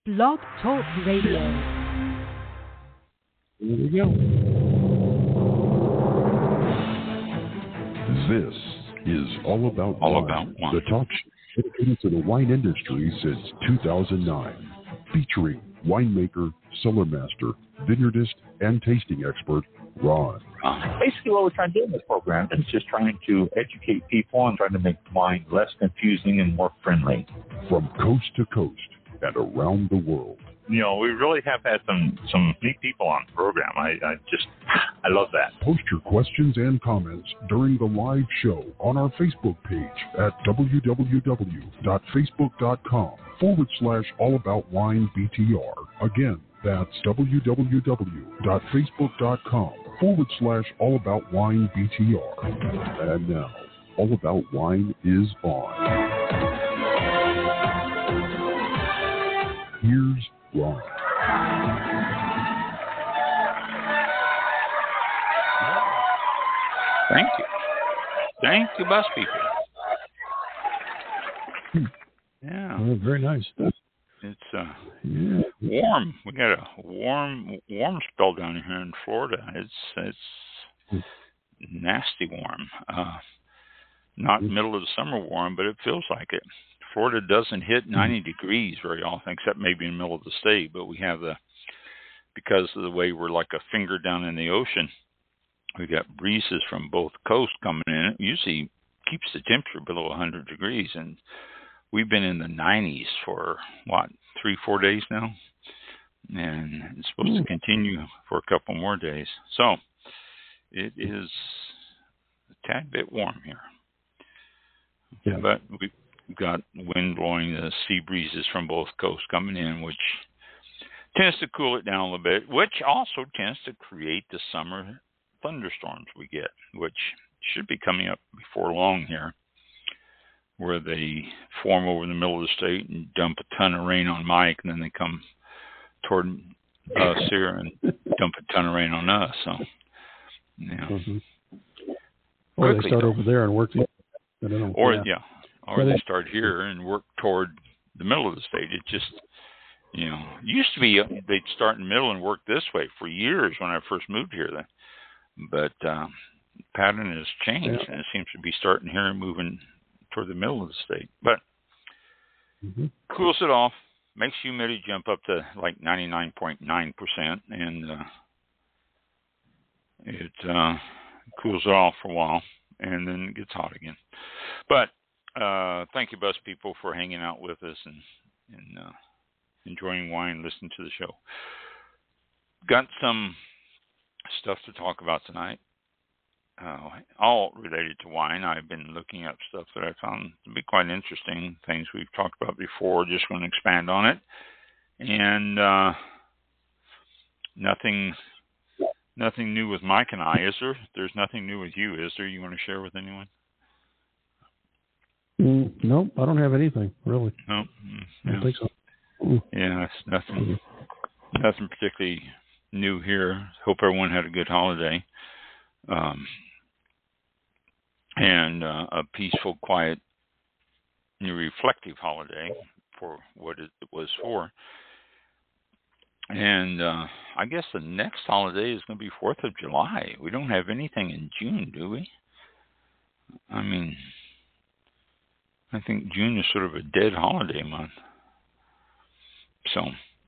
Blog Talk Radio. Here we go. This is All About Wine, the talk show dedicated to the wine industry since 2009, featuring winemaker, cellar master, vineyardist, and tasting expert, Ron. Basically, what we're trying to do in this program is just trying to educate people and trying to make wine less confusing and more friendly. From coast to coast and around the world. You know, we really have had some neat people on the program. I love that. Post your questions and comments during the live show on our Facebook page at www.facebook.com/allaboutwinebtr. Again, that's www.facebook.com/allaboutwinebtr. And now, All About Wine is on. Here's Ron. Thank you. Thank you, bus people. Yeah. Oh, very nice. It's warm. We got a warm spell down here in Florida. It's nasty warm. Not middle of the summer warm, but it feels like it. Florida doesn't hit 90 degrees very often, except maybe in the middle of the state. But we have because of the way we're like a finger down in the ocean, we got breezes from both coasts coming in. It usually keeps the temperature below 100 degrees. And we've been in the 90s for, 3-4 days now? And it's supposed to continue for a couple more days. So it is a tad bit warm here. Yeah. But we've got wind blowing, the sea breezes from both coasts coming in, which tends to cool it down a little bit, which also tends to create the summer thunderstorms we get, which should be coming up before long here, where they form over the middle of the state and dump a ton of rain on Mike, and then they come toward us here and dump a ton of rain on us. So, yeah. Mm-hmm. Or they start over there and work. Or they start here and work toward the middle of the state. It just, used to be they'd start in the middle and work this way for years when I first moved here. But the pattern has changed, and it seems to be starting here and moving toward the middle of the state. But cools it off, makes humidity jump up to like 99.9%, and it cools it off for a while, and then it gets hot again. But thank you, bus people, for hanging out with us and enjoying wine, listening to the show. Got some stuff to talk about tonight, all related to wine. I've been looking up stuff that I found to be quite interesting, things we've talked about before, just going to expand on it. And nothing new with Mike and I, is there? There's nothing new with you, is there? You want to share with anyone? Nope, I don't have anything, really. No, I don't think so. Yeah, it's nothing particularly new here. Hope everyone had a good holiday. And a peaceful, quiet, reflective holiday for what it was for. And I guess the next holiday is going to be 4th of July. We don't have anything in June, do we? I mean, I think June is sort of a dead holiday month. So,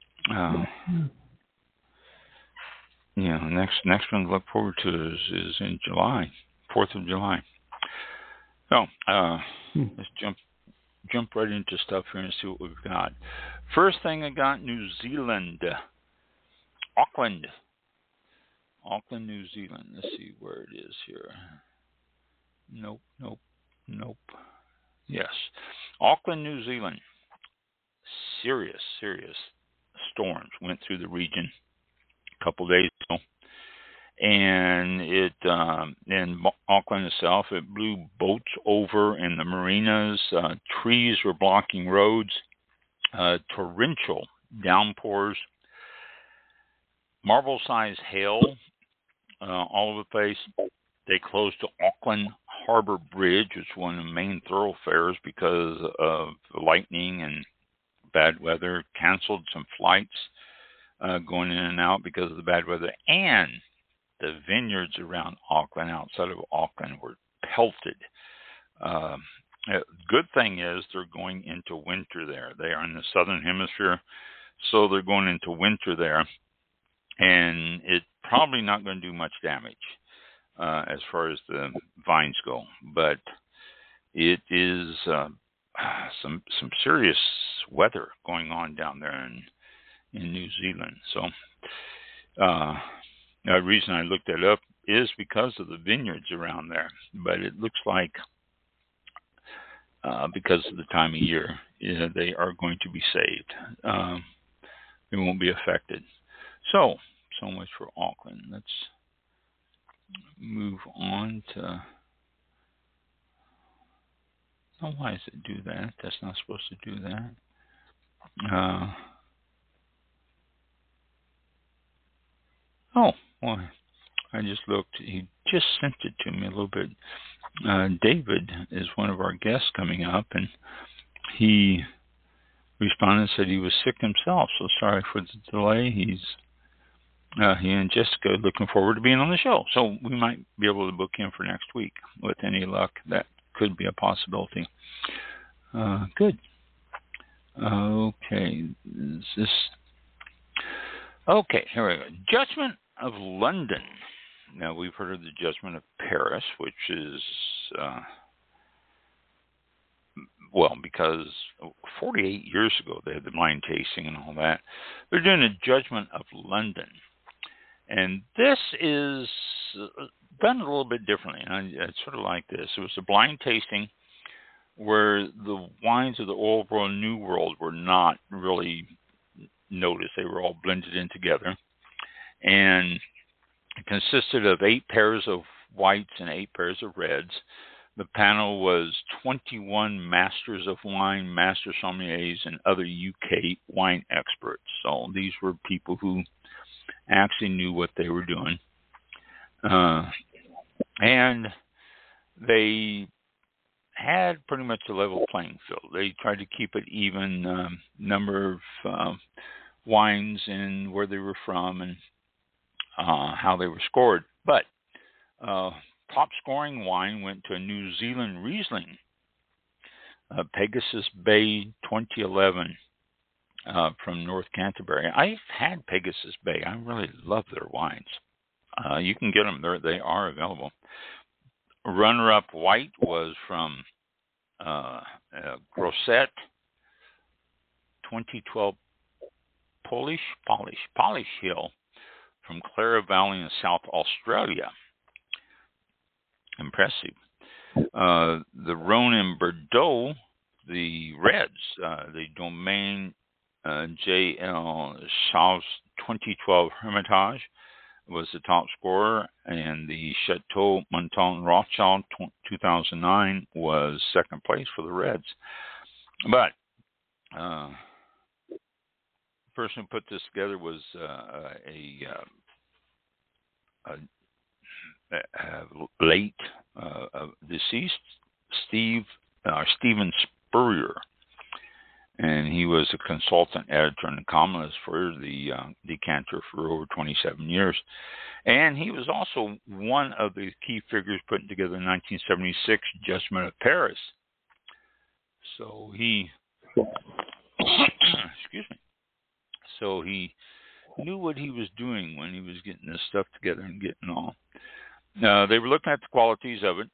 next one to look forward to is in July, 4th of July. So, let's jump right into stuff here and see what we've got. First thing I got, New Zealand. Auckland, New Zealand. Let's see where it is here. Nope. Yes. Auckland, New Zealand. Serious storms went through the region a couple days ago. And it in Auckland itself, it blew boats over in the marinas. Trees were blocking roads. Torrential downpours. Marble-sized hail all over the place. They closed the Auckland Harbor Bridge, which is one of the main thoroughfares because of the lightning and bad weather, canceled some flights going in and out because of the bad weather, and the vineyards around Auckland, outside of Auckland, were pelted. Good thing is they're going into winter there. They are in the southern hemisphere, so they're going into winter there, and it's probably not going to do much damage as far as the vines go. But it is some serious weather going on down there in New Zealand. So the reason I looked that up is because of the vineyards around there. But it looks like because of the time of year, they are going to be saved. They won't be affected. So much for Auckland. Let's move on to... Oh, why does it do that? That's not supposed to do that. Well, I just looked. He just sent it to me a little bit. David is one of our guests coming up, and he responded and said he was sick himself, so sorry for the delay. He and Jessica are looking forward to being on the show, so we might be able to book him for next week. With any luck, that could be a possibility. Good. Okay. Okay, here we go. Judgment of London. Now, we've heard of the Judgment of Paris, which is, because 48 years ago they had the wine tasting and all that. They're doing a Judgment of London. And this is done a little bit differently. It's sort of like this. It was a blind tasting where the wines of the Old World and New World were not really noticed. They were all blended in together. And it consisted of 8 pairs of whites and 8 pairs of reds. The panel was 21 masters of wine, master sommeliers, and other UK wine experts. So these were people who actually knew what they were doing. And they had pretty much a level playing field. They tried to keep it even, number of wines and where they were from and how they were scored. But top scoring wine went to a New Zealand Riesling, Pegasus Bay 2011 from North Canterbury. I've had Pegasus Bay. I really love their wines. You can get them. They are available. Runner-up white was from Grosset 2012 Polish Hill from Clara Valley in South Australia. Impressive. The Rhone and Bordeaux, the reds, the Domaine J.L. Chauves 2012 Hermitage was the top scorer, and the Chateau Monton Rothschild 2009 was second place for the reds. But the person who put this together was a late deceased Stephen Spurrier, and he was a consultant editor and columnist for the Decanter for over 27 years. And he was also one of the key figures putting together the 1976 Judgment of Paris. So he, excuse me, so he knew what he was doing when he was getting this stuff together and getting all. They were looking at the qualities of it.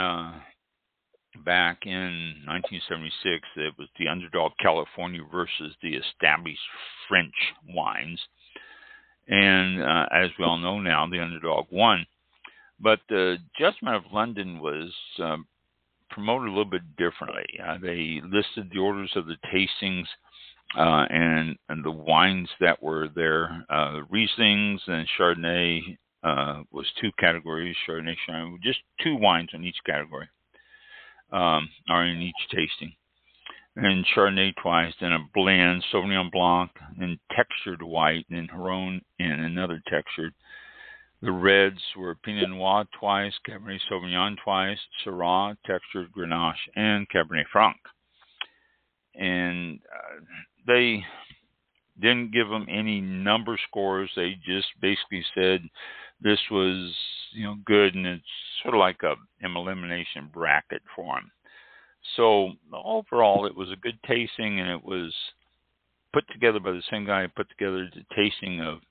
Back in 1976, it was the underdog California versus the established French wines. And as we all know now, the underdog won. But the Judgment of London was promoted a little bit differently. They listed the orders of the tastings and the wines that were there. Rieslings and Chardonnay was 2 categories. Chardonnay, just 2 wines in each category. Are in each tasting. And Chardonnay twice, then a blend, Sauvignon Blanc, and textured white, and then Rhone and another textured. The reds were Pinot Noir twice, Cabernet Sauvignon twice, Syrah, textured Grenache, and Cabernet Franc. and they didn't give them any number scores. They just basically said this was, good, and it's sort of like an elimination bracket for them. So overall, it was a good tasting, and it was put together by the same guy who put together the tasting of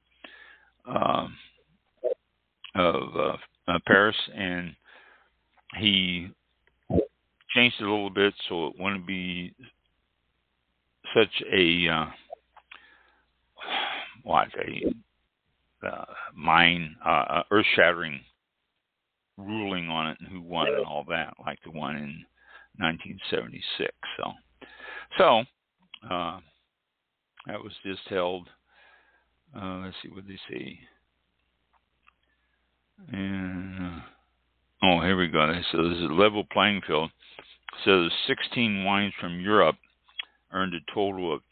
Paris, and he changed it a little bit so it wouldn't be such a earth-shattering ruling on it and who won and all that, like the one in 1976. So that was just held. Let's see what they say. And here we go. So this is a level playing field. So 16 wines from Europe earned a total of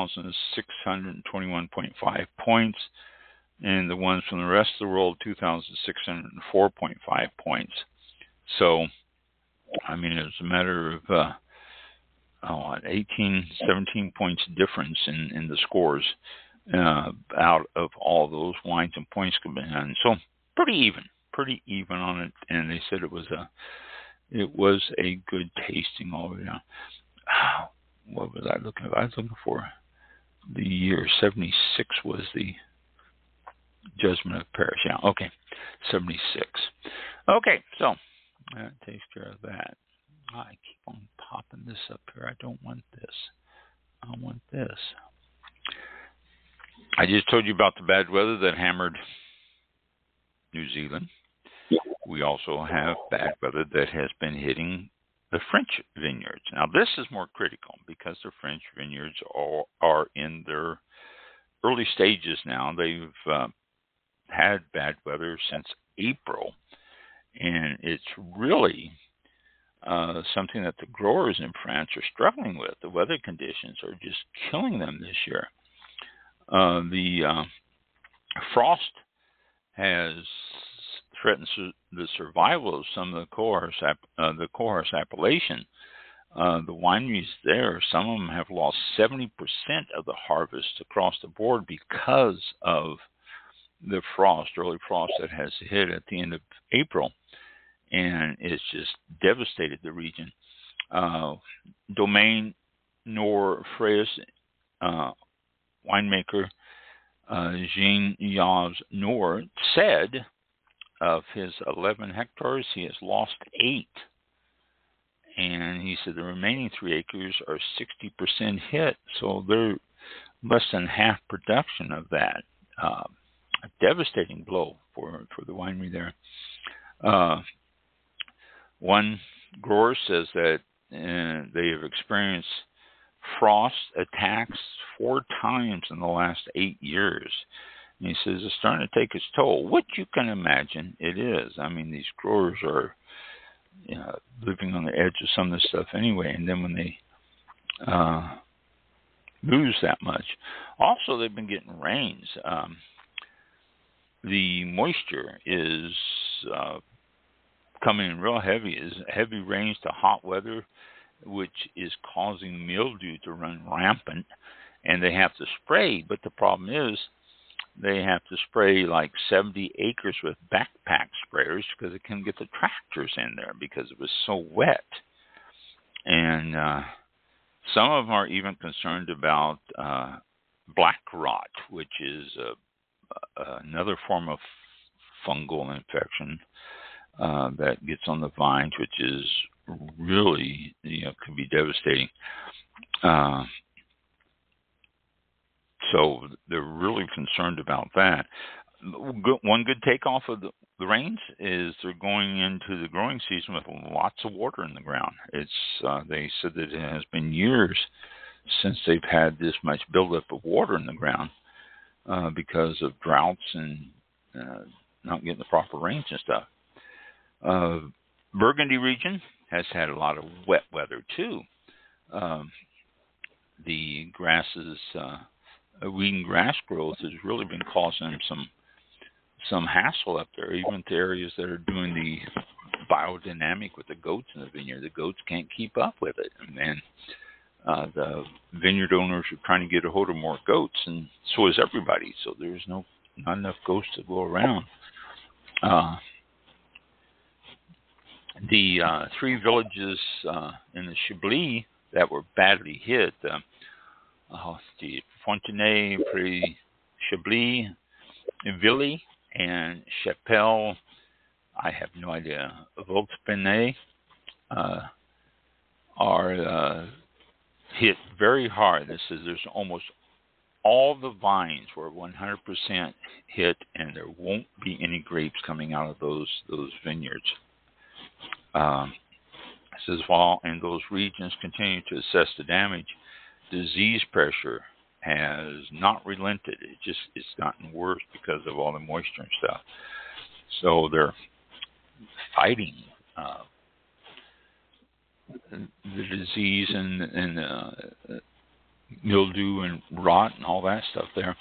2,621.5 points, and the ones from the rest of the world, 2,604.5 points. So, it's a matter of 17 points difference in the scores out of all those wines and points combined. So pretty even on it. And they said it was a good tasting all the way down. What was I looking for? I was looking for the year 76 was the Judgment of Paris. Yeah, okay, 76. Okay, so that takes care of that. I keep on popping this up here. I don't want this. I want this. I just told you about the bad weather that hammered New Zealand. We also have bad weather that has been hitting the French vineyards. Now, this is more critical because the French vineyards are in their early stages now. They've had bad weather since April, and it's really something that the growers in France are struggling with. The weather conditions are just killing them this year. The frost has threatens the survival of some of the Cohorst appellation. The wineries there, some of them have lost 70% of the harvest across the board because of the early frost that has hit at the end of April, and it's just devastated the region. Domaine Nord Frères winemaker Jean-Yves Nord said of his 11 hectares, he has lost 8. And he said the remaining 3 acres are 60% hit, so they're less than half production of that. A devastating blow for the winery there. One grower says that they have experienced frost attacks 4 times in the last 8 years. And he says it's starting to take its toll, which you can imagine it is. These growers are living on the edge of some of this stuff anyway, and then when they lose that much. Also, they've been getting rains. The moisture is coming in real heavy. Is heavy rains to hot weather, which is causing mildew to run rampant, and they have to spray. But the problem is they have to spray like 70 acres with backpack sprayers because they couldn't get the tractors in there because it was so wet. And some of them are even concerned about black rot, which is another form of fungal infection that gets on the vines, which is really, can be devastating. So they're really concerned about that. One good takeoff of the rains is they're going into the growing season with lots of water in the ground. They said that it has been years since they've had this much buildup of water in the ground because of droughts and not getting the proper rains and stuff. Burgundy region has had a lot of wet weather too. The grasses, weed and grass growth has really been causing them some hassle up there, even to areas that are doing the biodynamic with the goats in the vineyard. The goats can't keep up with it. And then The vineyard owners are trying to get a hold of more goats, and so is everybody. So there's not enough goats to go around. The 3 villages in the Chablis that were badly hit, the Fontenay, Pré Chablis, Villy, and Chapelle, I have no idea, Voltpenay, are hit very hard. This is, there's almost all the vines were 100% hit, and there won't be any grapes coming out of those vineyards. Says while in those regions continue to assess the damage, disease pressure has not relented. It's gotten worse because of all the moisture and stuff. So they're fighting the disease and mildew and rot and all that stuff there.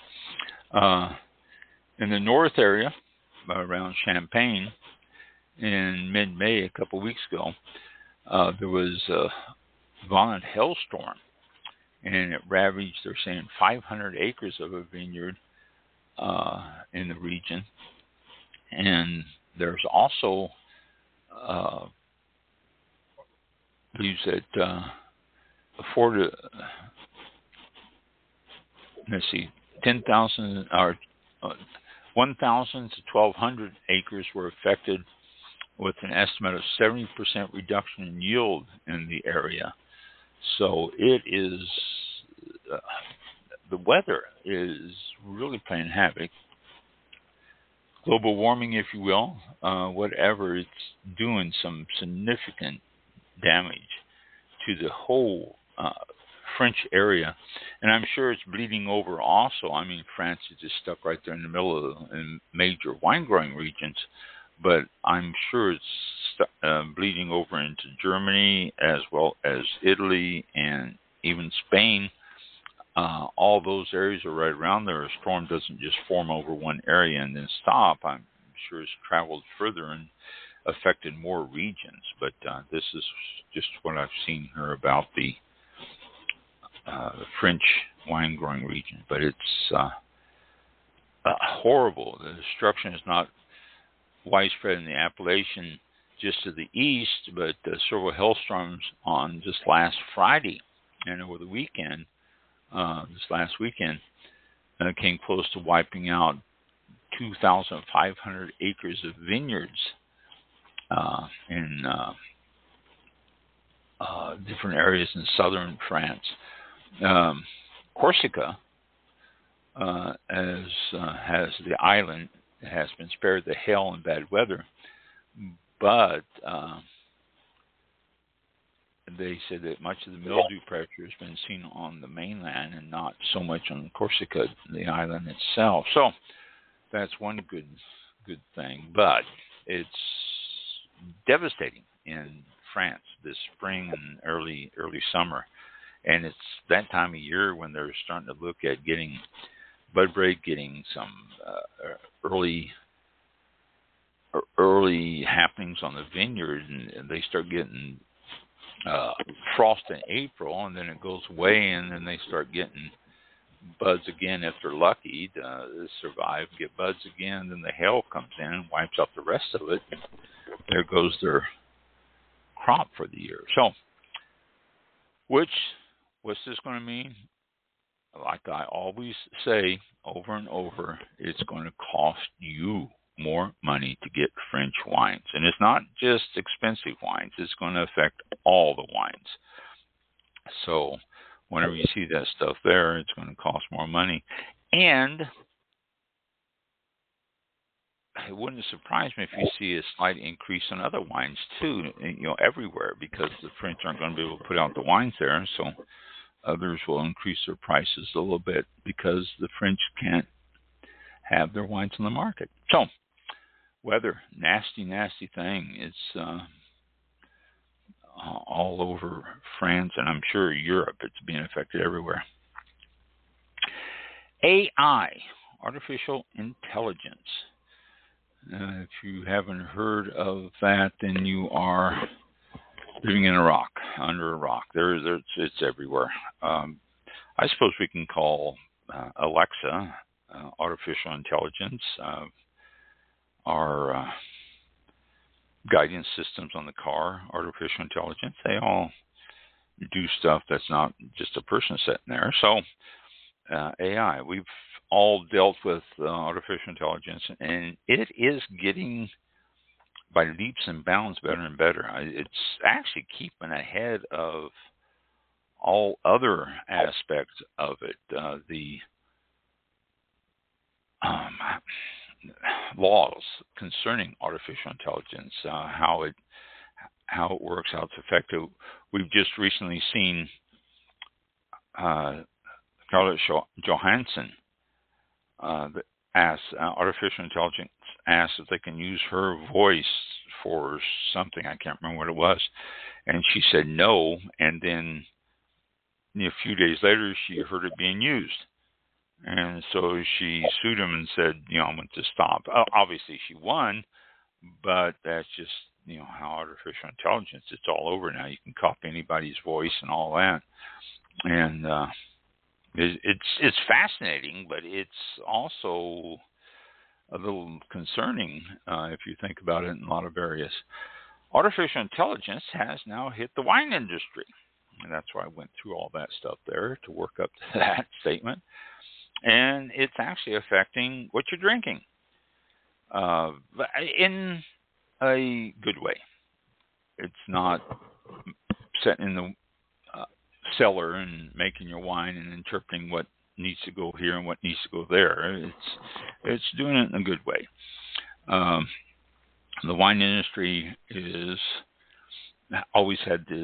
In the north area, around Champagne, in mid-May, a couple of weeks ago, there was a violent hailstorm, and it ravaged, they're saying, 500 acres of a vineyard in the region. And there's also, believes that 10,000 or 1,000 to 1,200 acres were affected, with an estimate of 70% reduction in yield in the area. So it is, the weather is really playing havoc. Global warming, if you will, whatever, it's doing some significant damage to the whole French area. And I'm sure it's bleeding over also. I mean, France is just stuck right there in the middle of the major wine-growing regions. But I'm sure it's bleeding over into Germany as well as Italy and even Spain. All those areas are right around there. A storm doesn't just form over one area and then stop. I'm sure it's traveled further and affected more regions. But this is just what I've seen here about the French wine-growing region. But it's horrible. The destruction is not widespread in the Appalachian just to the east, but several hailstorms on just last Friday and over the weekend, this last weekend, came close to wiping out 2,500 acres of vineyards in different areas in southern France. Corsica has the island, has been spared the hail and bad weather, but they said that much of the mildew pressure has been seen on the mainland and not so much on Corsica, the island itself. So that's one good thing, but it's devastating in France this spring and early summer, and it's that time of year when they're starting to look at getting bud break, getting some early happenings on the vineyard, and they start getting frost in April, and then it goes away, and then they start getting buds again if they're lucky to survive, get buds again. Then the hail comes in and wipes out the rest of it. There goes their crop for the year. So, what's this going to mean? Like I always say over and over, it's going to cost you more money to get French wines. And it's not just expensive wines. It's going to affect all the wines. So whenever you see that stuff there, it's going to cost more money. And it wouldn't surprise me if you see a slight increase in other wines too, everywhere, because the French aren't going to be able to put out the wines there. So others will increase their prices a little bit because the French can't have their wines on the market. So, weather, nasty thing. It's all over France, and I'm sure Europe. It's being affected everywhere. AI, artificial intelligence. If you haven't heard of that, then you are living in a rock, under a rock. It's everywhere. I suppose we can call Alexa, artificial intelligence, our guidance systems on the car, artificial intelligence. They all do stuff that's not just a person sitting there. So AI, we've all dealt with artificial intelligence, and it is getting by leaps and bounds better and better. It's actually keeping ahead of all other aspects of it. The laws concerning artificial intelligence, how it works, how it's effective. We've just recently seen Scarlett Johansson asked artificial intelligence asked if they can use her voice for something. I can't remember what it was, and she said no. And then a few days later, she heard it being used. And so she sued him and said, I want to stop. Obviously, she won, but that's just, how artificial intelligence, it's all over now. You can copy anybody's voice and all that. And it's fascinating, but it's also a little concerning if you think about it in a lot of areas. Artificial intelligence has now hit the wine industry. And that's why I went through all that stuff there to work up to that statement. And it's actually affecting what you're drinking in a good way. It's not sitting in the cellar and making your wine and interpreting what needs to go here and what needs to go there. It's doing it in a good way. The wine industry is always had this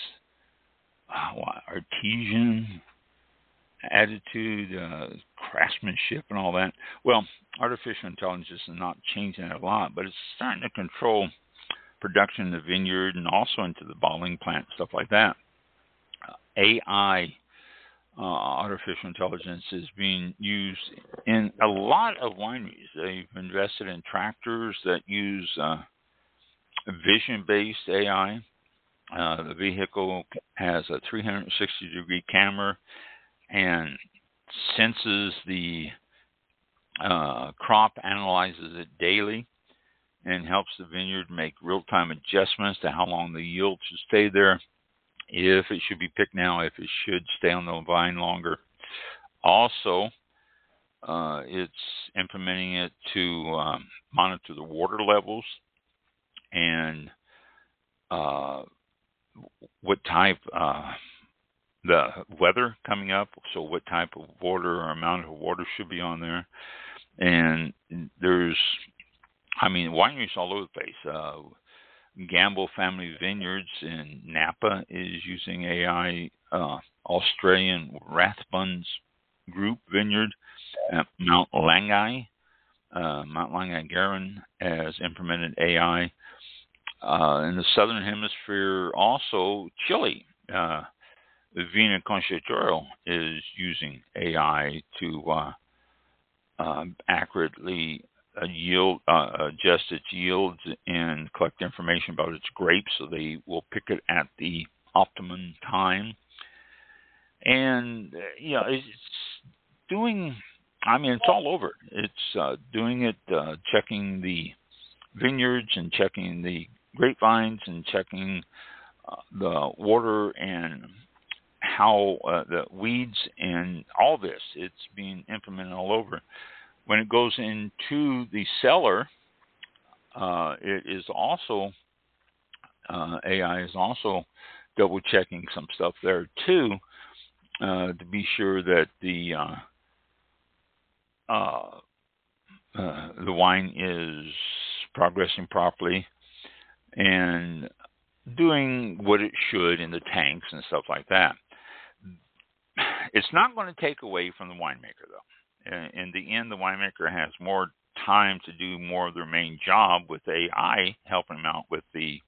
artisan attitude, craftsmanship, and all that. Well, artificial intelligence is not changing it a lot, but it's starting to control production in the vineyard and also into the bottling plant, stuff like that. AI, artificial intelligence, is being used in a lot of wineries. They've invested in tractors that use vision-based AI. The vehicle has a 360-degree camera and senses the crop, analyzes it daily, and helps the vineyard make real-time adjustments to how long the yield should stay there, if it should be picked now, if it should stay on the vine longer. Also, it's implementing it to monitor the water levels and what type, the weather coming up, so what type of water or amount of water should be on there. And there's, wineries all over the place. Gamble Family Vineyards in Napa is using AI. Australian Rathbones Group Vineyard at Mount Langai Garin has implemented AI. In the Southern Hemisphere, also Chile, Vina Conchatorial is using AI to accurately adjust its yields and collect information about its grapes, so they will pick it at the optimum time. And it's doing. It's all over. It's doing it, checking the vineyards and checking the grapevines and checking the water and how the weeds and all this. It's being implemented all over. When it goes into the cellar, it is also AI is also double checking some stuff there too, to be sure that the wine is progressing properly and doing what it should in the tanks and stuff like that. It's not going to take away from the winemaker, though. In the end, the winemaker has more time to do more of their main job, with AI helping them out with the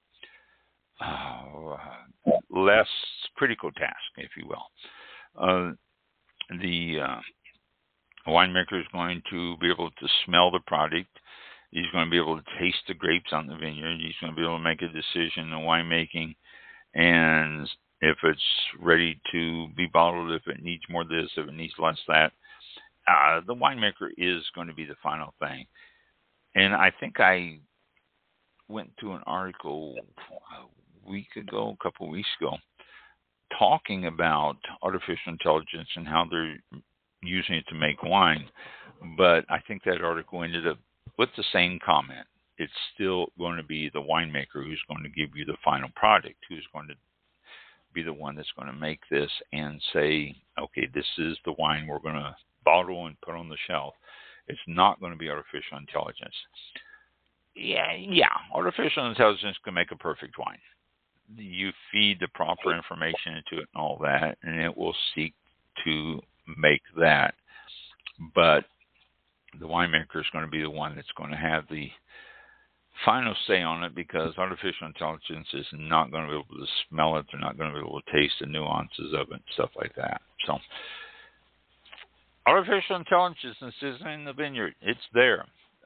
less critical task, if you will. The winemaker is going to be able to smell the product. He's going to be able to taste the grapes on the vineyard. He's going to be able to make a decision in winemaking. and if it's ready to be bottled, if it needs more of this, if it needs less that, the winemaker is going to be the final thing. And I think I went to an article a couple of weeks ago, talking about artificial intelligence and how they're using it to make wine. But I think that article ended up with the same comment. It's still going to be the winemaker who's going to give you the final product, who's going to be the one that's going to make this and say, okay, this is the wine we're going to bottle and put on the shelf. It's not going to be artificial intelligence. Yeah, artificial intelligence can make a perfect wine. You feed the proper information into it and all that, and it will seek to make that. But the winemaker is going to be the one that's going to have the final say on it, because artificial intelligence is not going to be able to smell it. They're not going to be able to taste the nuances of it and stuff like that. So artificial intelligence is in the vineyard. It's there.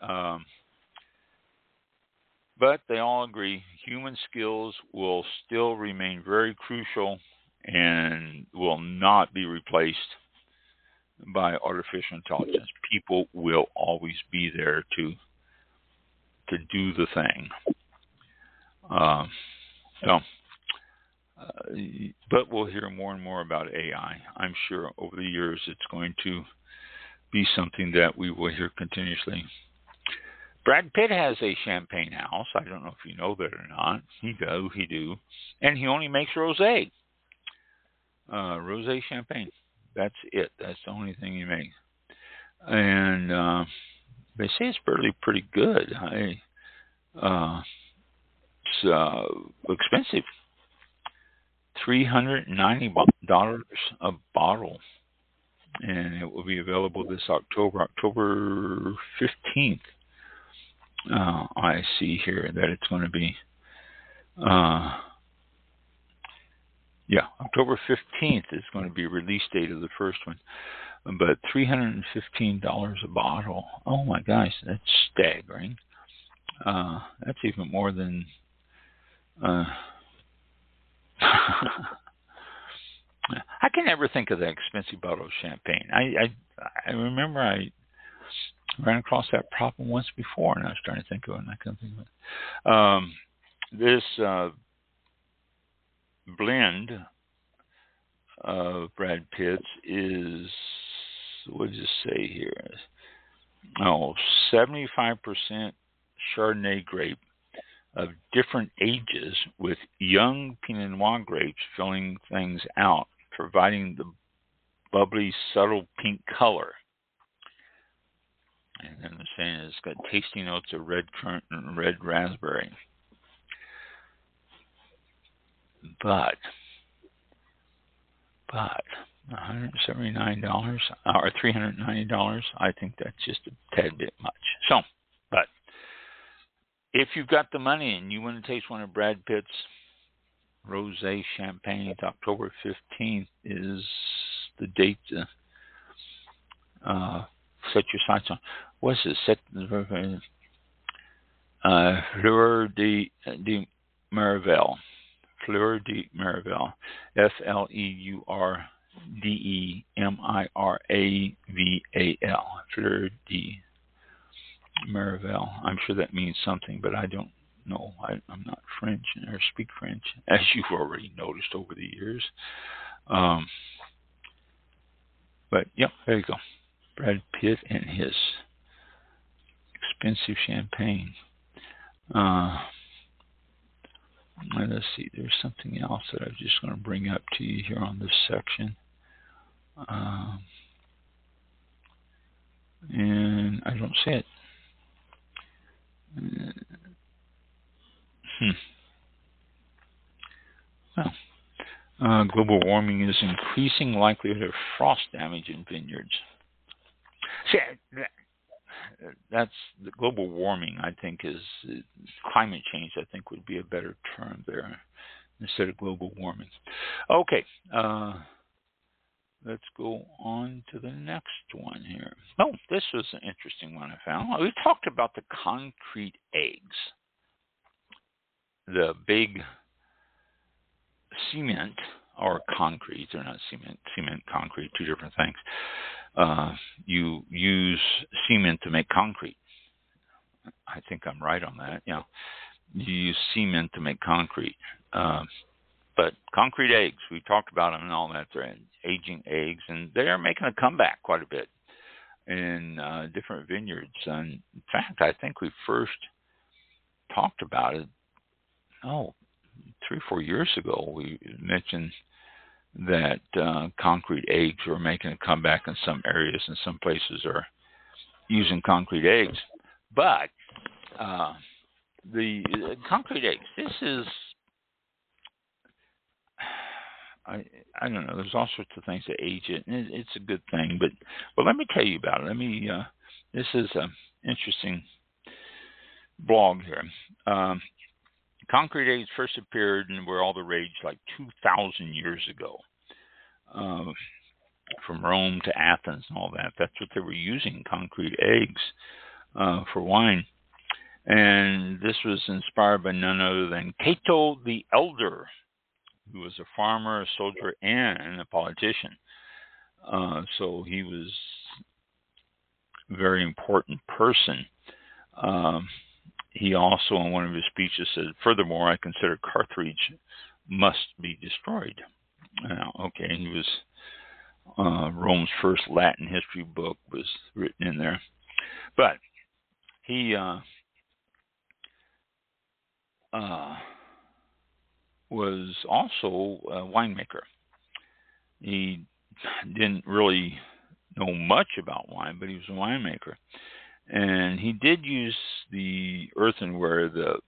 But they all agree human skills will still remain very crucial and will not be replaced by artificial intelligence. People will always be there to do the thing. But we'll hear more and more about AI. I'm sure over the years it's going to be something that we will hear continuously. Brad Pitt has a champagne house. I don't know if you know that or not. He do. And he only makes rosé. Rosé champagne. That's it. That's the only thing he makes. And they say it's pretty good. It's expensive. $390 a bottle. And it will be available this October 15th. I see here that it's going to be, October 15th is going to be release date of the first one. But $315 a bottle. Oh my gosh, that's staggering. That's even more than. I can never think of that expensive bottle of champagne. I remember I ran across that problem once before, and I was trying to think of it, and I couldn't think of it. This blend of Brad Pitt's is, what does it say here? 75% Chardonnay grape of different ages with young Pinot Noir grapes filling things out, providing the bubbly, subtle pink color. And then they're saying it's got tasty notes of red currant and red raspberry. But $179 or $390, I think that's just a tad bit much. So, but if you've got the money and you want to taste one of Brad Pitt's Rosé Champagne, October 15th is the date to set your sights on. What's it? Fleur de Miraval. Fleur de Miraval. FleurDeMiraval. Fleur de Miraval. I'm sure that means something, but I don't know. I'm not French or speak French, as you've already noticed over the years. But, yep, there you go. Brad Pitt and his expensive champagne. Let's see, there's something else that I'm just going to bring up to you here on this section. And I don't see it. Well, global warming is increasing likelihood of frost damage in vineyards. See, that's the global warming, I think, is climate change, I think would be a better term there instead of global warming. Okay, let's go on to the next one here. Oh, this was an interesting one I found. We talked about the concrete eggs, the big cement or concrete. They're not cement, concrete, two different things. You use cement to make concrete. I think I'm right on that. Yeah, you use cement to make concrete. But concrete eggs, we talked about them and all that. They're aging eggs, and they are making a comeback quite a bit in different vineyards. And in fact, I think we first talked about it, 3 or 4 years ago. We mentioned that concrete eggs were making a comeback in some areas, and some places are using concrete eggs. But the concrete eggs, this is, I don't know. There's all sorts of things that age it, and it's a good thing. But let me tell you about it. This is an interesting blog here. Concrete eggs first appeared and were all the rage like 2,000 years ago. From Rome to Athens and all that. That's what they were using, concrete eggs, for wine. And this was inspired by none other than Cato the Elder, who was a farmer, a soldier, and a politician. So he was a very important person. He also, in one of his speeches, said, "Furthermore, I consider Carthage must be destroyed." He was Rome's first Latin history book was written in there, but he was also a winemaker. He didn't really know much about wine, but he was a winemaker. And he did use the earthenware, the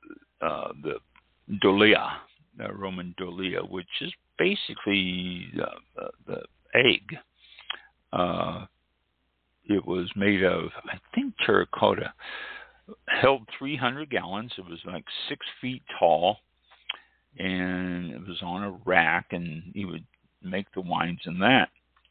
dolia, the Roman dolia, which is basically the egg. It was made of, I think, terracotta. Held 300 gallons. It was like 6 feet tall, and it was on a rack, and he would make the wines in that.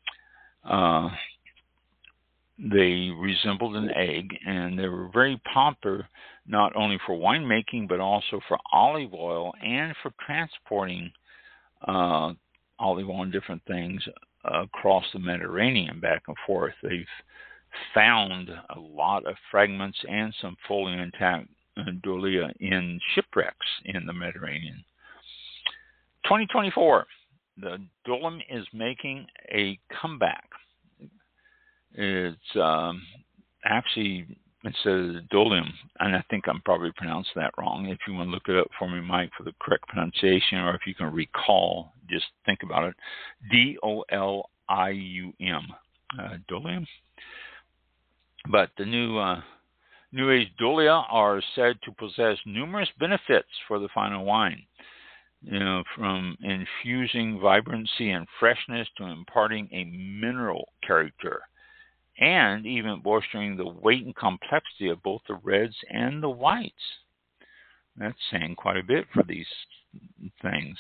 They resembled an egg, and they were very popular not only for winemaking, but also for olive oil and for transporting olive oil and different things across the Mediterranean back and forth. They've found a lot of fragments and some fully intact dolia in shipwrecks in the Mediterranean. 2024, the Dolim is making a comeback. It's actually, instead of Dolim, and I think I'm probably pronouncing that wrong. If you want to look it up for me, Mike, for the correct pronunciation, or if you can recall, just think about it. Dolium, Dolim. But the New Age Dolia are said to possess numerous benefits for the final wine. From infusing vibrancy and freshness to imparting a mineral character, and even bolstering the weight and complexity of both the reds and the whites. That's saying quite a bit for these things.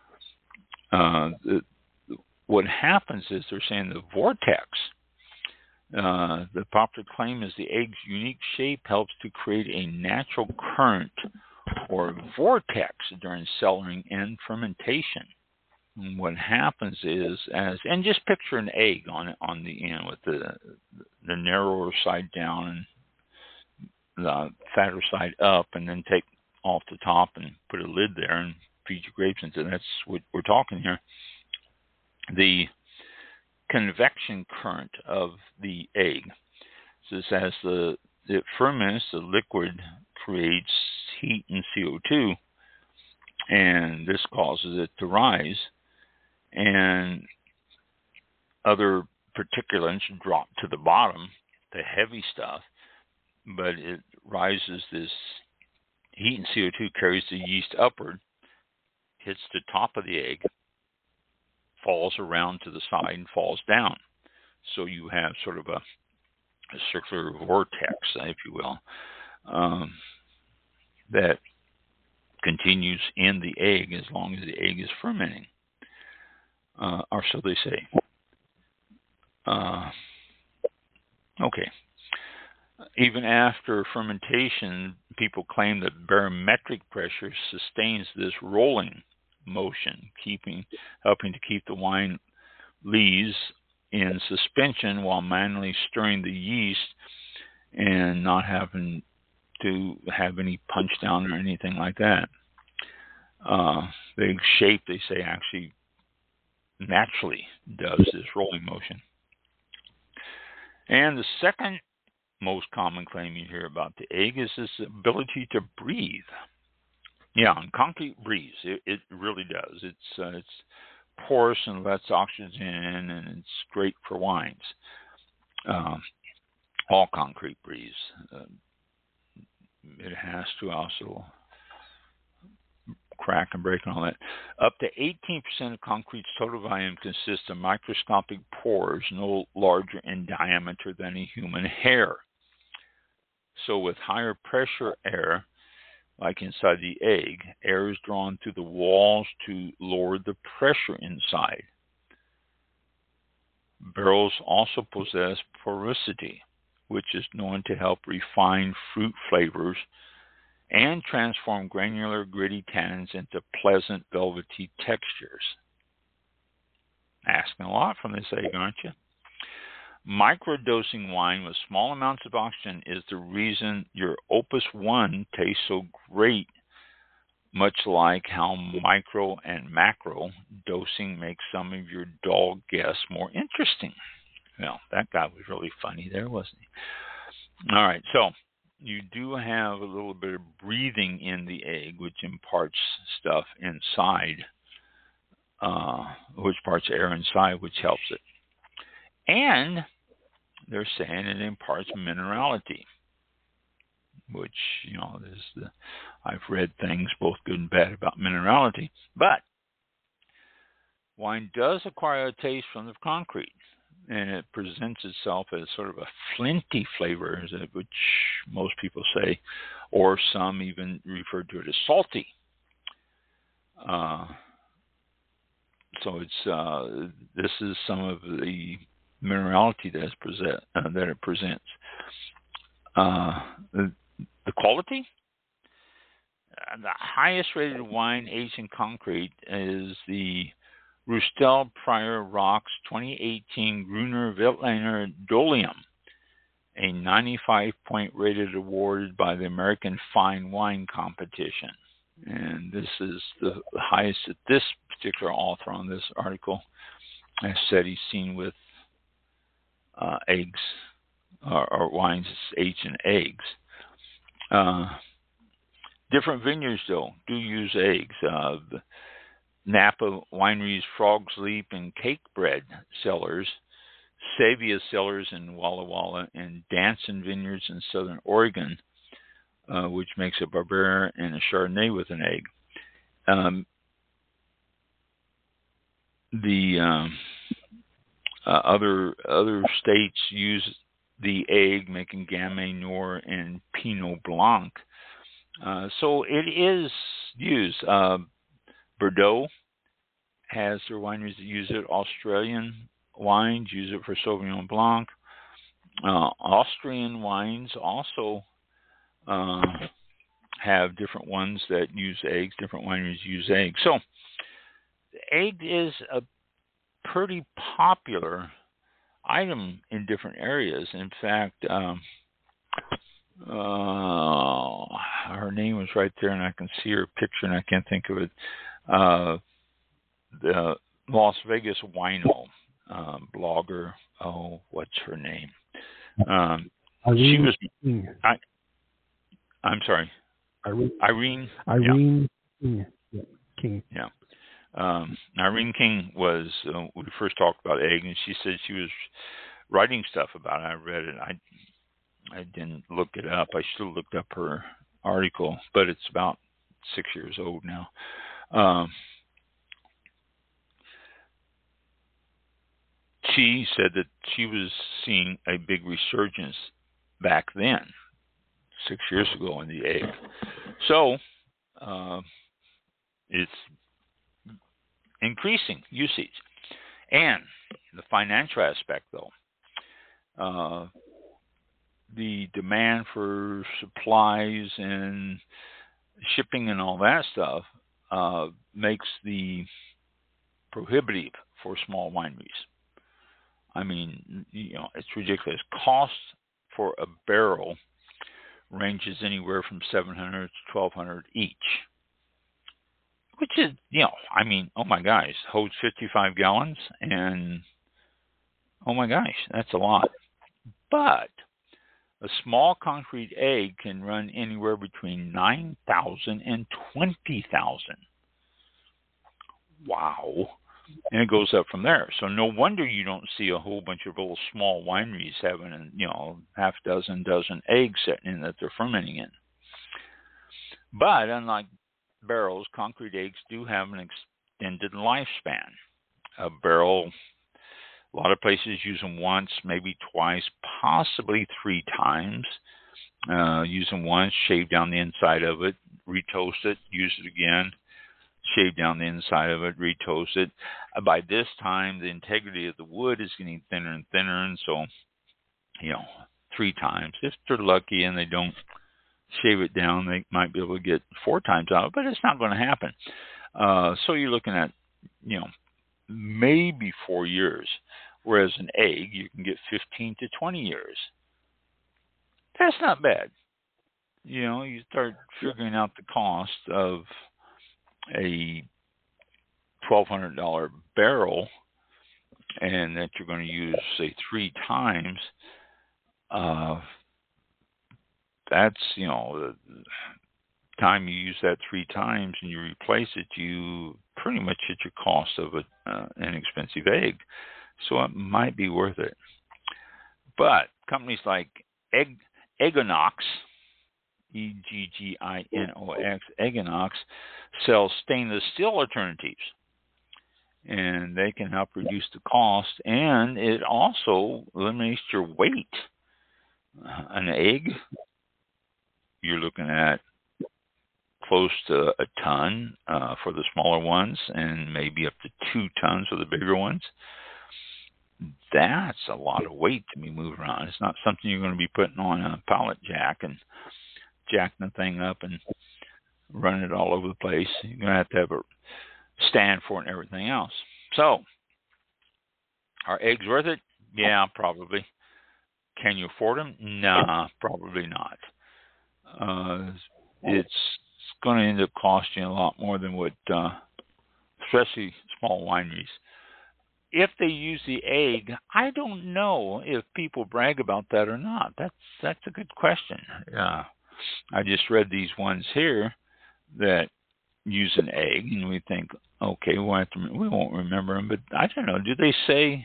What happens is they're saying the vortex. The popular claim is the egg's unique shape helps to create a natural current or vortex during cellaring and fermentation. And what happens is, and just picture an egg on the end with the narrower side down and the fatter side up, and then take off the top and put a lid there and feed your grapes into. That's what we're talking here. The convection current of the egg. So as it ferments, the liquid creates heat and CO2, and this causes it to rise, and other particulates drop to the bottom, the heavy stuff, but it rises. This heat and CO2 carries the yeast upward, hits the top of the egg, falls around to the side, and falls down. So you have sort of a circular vortex, if you will, that continues in the egg as long as the egg is fermenting, or so they say. Okay. Even after fermentation, people claim that barometric pressure sustains this rolling motion, helping to keep the wine lees in suspension while manually stirring the yeast and not having to have any punch down or anything like that. The shape, they say, actually naturally does this rolling motion. And the second most common claim you hear about the egg is its ability to breathe. Yeah, and concrete breathes. It really does. It's porous and lets oxygen in, and it's great for wines. All concrete breathes. It has to also crack and break and all that. Up to 18% of concrete's total volume consists of microscopic pores no larger in diameter than a human hair. So with higher pressure air, like inside the egg, air is drawn through the walls to lower the pressure inside. Barrels also possess porosity, which is known to help refine fruit flavors and transform granular, gritty tannins into pleasant, velvety textures. Asking a lot from this egg, aren't you? Microdosing wine with small amounts of oxygen is the reason your Opus One tastes so great, much like how micro and macro dosing makes some of your dull guests more interesting. Well, that guy was really funny there, wasn't he? All right, so you do have a little bit of breathing in the egg, which imparts stuff inside, which imparts air inside, which helps it. And they're saying it imparts minerality, which, I've read things both good and bad about minerality. But wine does acquire a taste from the concrete, and it presents itself as sort of a flinty flavor, which most people say, or some even refer to it as salty. So it's this is some of the minerality that it presents. The quality, the highest rated wine aged in concrete is the Rustel Prior Rocks 2018 Gruner Veltliner Dolium, a 95-point rated awarded by the American Fine Wine Competition. And this is the highest that this particular author on this article has said he's seen with eggs or wines aged in eggs. Different vineyards, though, do use eggs. The Napa Winery's Frog's Leap and Cakebread cellars, Savia cellars in Walla Walla, and Danson Vineyards in southern Oregon, which makes a Barbera and a Chardonnay with an egg. Other states use the egg, making Gamay Noir and Pinot Blanc. So it is used. Bordeaux has their wineries that use it. Australian wines use it for Sauvignon Blanc. Austrian wines also have different ones that use eggs. Different wineries use eggs. So the egg is a pretty popular item in different areas. In fact, her name was right there, and I can see her picture, and I can't think of it. The Las Vegas wino blogger. Oh, what's her name? She was. I'm sorry. Irene. Yeah. King. Yeah. Irene King was. We first talked about egg, and she said she was writing stuff about it. I read it. I didn't look it up. I should have looked up her article, but it's about 6 years old now. She said that she was seeing a big resurgence back then, 6 years ago, in the egg. So it's increasing usage. And the financial aspect, though, the demand for supplies and shipping and all that stuff makes the prohibitive for small wineries. I mean, it's ridiculous. Cost for a barrel ranges anywhere from $700 to $1,200 each, which is, I mean, oh my gosh, holds 55 gallons, and oh my gosh, that's a lot. But a small concrete egg can run anywhere between $9,000 and $20,000. Wow. And it goes up from there. So no wonder you don't see a whole bunch of little small wineries having, half dozen eggs sitting in that they're fermenting in. But unlike barrels, concrete eggs do have an extended lifespan. A barrel, a lot of places use them once, maybe twice, possibly 3 times. Use them once, shave down the inside of it, retoast it, use it again. Shave down the inside of it, retoast it. By this time, the integrity of the wood is getting thinner and thinner, and so, 3 times. If they're lucky and they don't shave it down, they might be able to get 4 times out of it, but it's not going to happen. So you're looking at, maybe 4 years, whereas an egg, you can get 15 to 20 years. That's not bad. You start figuring out the cost of a $1,200 barrel, and that you're going to use, say, 3 times. That's the time you use that 3 times and you replace it, you pretty much hit your cost of an expensive egg. So it might be worth it. But companies like Egginox, Egginox, Egginox, sell stainless steel alternatives, and they can help reduce the cost, and it also eliminates your weight. An egg, you're looking at close to a ton for the smaller ones, and maybe up to 2 tons for the bigger ones. That's a lot of weight to be moved around. It's not something you're going to be putting on a pallet jack and jacking the thing up and running it all over the place. You're going to have a stand for it and everything else. So, are eggs worth it? Yeah, probably. Can you afford them? Nah, probably not. It's going to end up costing a lot more than what, especially small wineries. If they use the egg, I don't know if people brag about that or not. That's a good question. I just read these ones here that use an egg, and we think, okay, we won't remember them. But I don't know. Do they say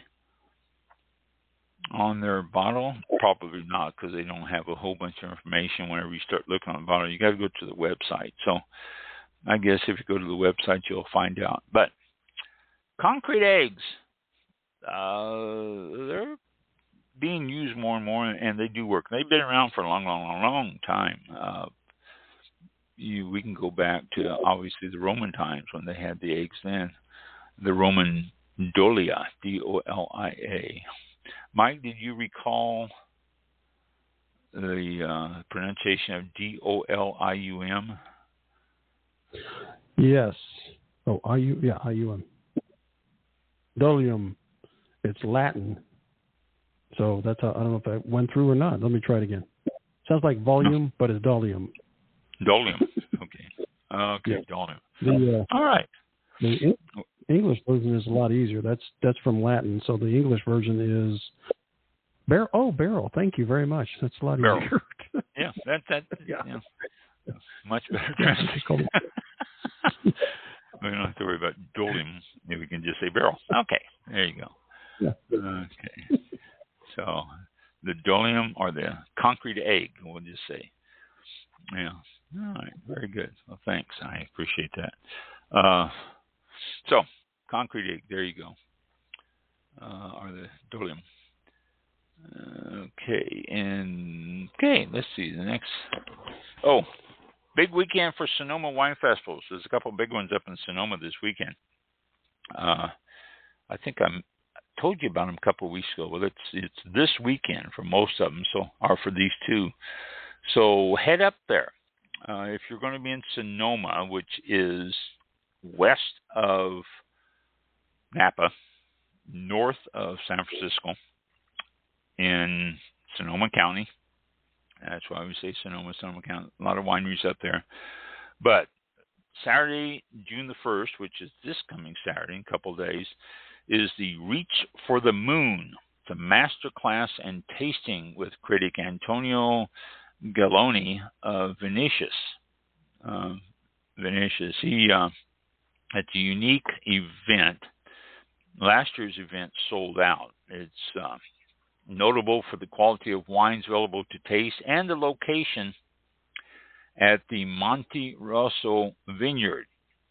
on their bottle? Probably not, because they don't have a whole bunch of information. Whenever you start looking on the bottle, you got to go to the website. So I guess if you go to the website, you'll find out. But concrete eggs, they're being used more and more, and they do work. They've been around for a long time. We can go back to, obviously, the Roman times when they had the eggs then. The Roman dolia, D-O-L-I-A. Mike, did you recall the pronunciation of D-O-L-I-U-M? Yes. Oh, I-U-M. Dolium. It's Latin. So that's how, I don't know if that went through or not. Let me try it again. Sounds like volume, but it's dolium. Dolium. Okay. Okay, yeah. Dolium. All right. The English version is a lot easier. That's from Latin. So the English version is barrel. Oh, barrel. Thank you very much. That's a lot easier. Yeah, yeah. Much better translation. We don't have to worry about dolium. Maybe we can just say barrel. Okay, there you go. Yeah. Okay. So the dolium, or the concrete egg, we'll just say. Yeah. All right. Very good. Well, thanks. I appreciate that. So concrete egg. There you go. Or the dolium. Okay. Let's see the next. Oh, big weekend for Sonoma Wine Festivals. There's a couple of big ones up in Sonoma this weekend. I think I told you about them a couple of weeks ago. Well, it's this weekend for most of them, or for these 2. So head up there. If you're going to be in Sonoma, which is west of Napa, north of San Francisco, in Sonoma County. That's why we say Sonoma County. A lot of wineries up there. But Saturday, June the 1st, which is this coming Saturday, in a couple of days, is the Reach for the Moon. It's a master class and tasting with critic Antonio Galloni of Vinicius. He, at the unique event, last year's event sold out. It's notable for the quality of wines available to taste and the location at the Monte Rosso Vineyard.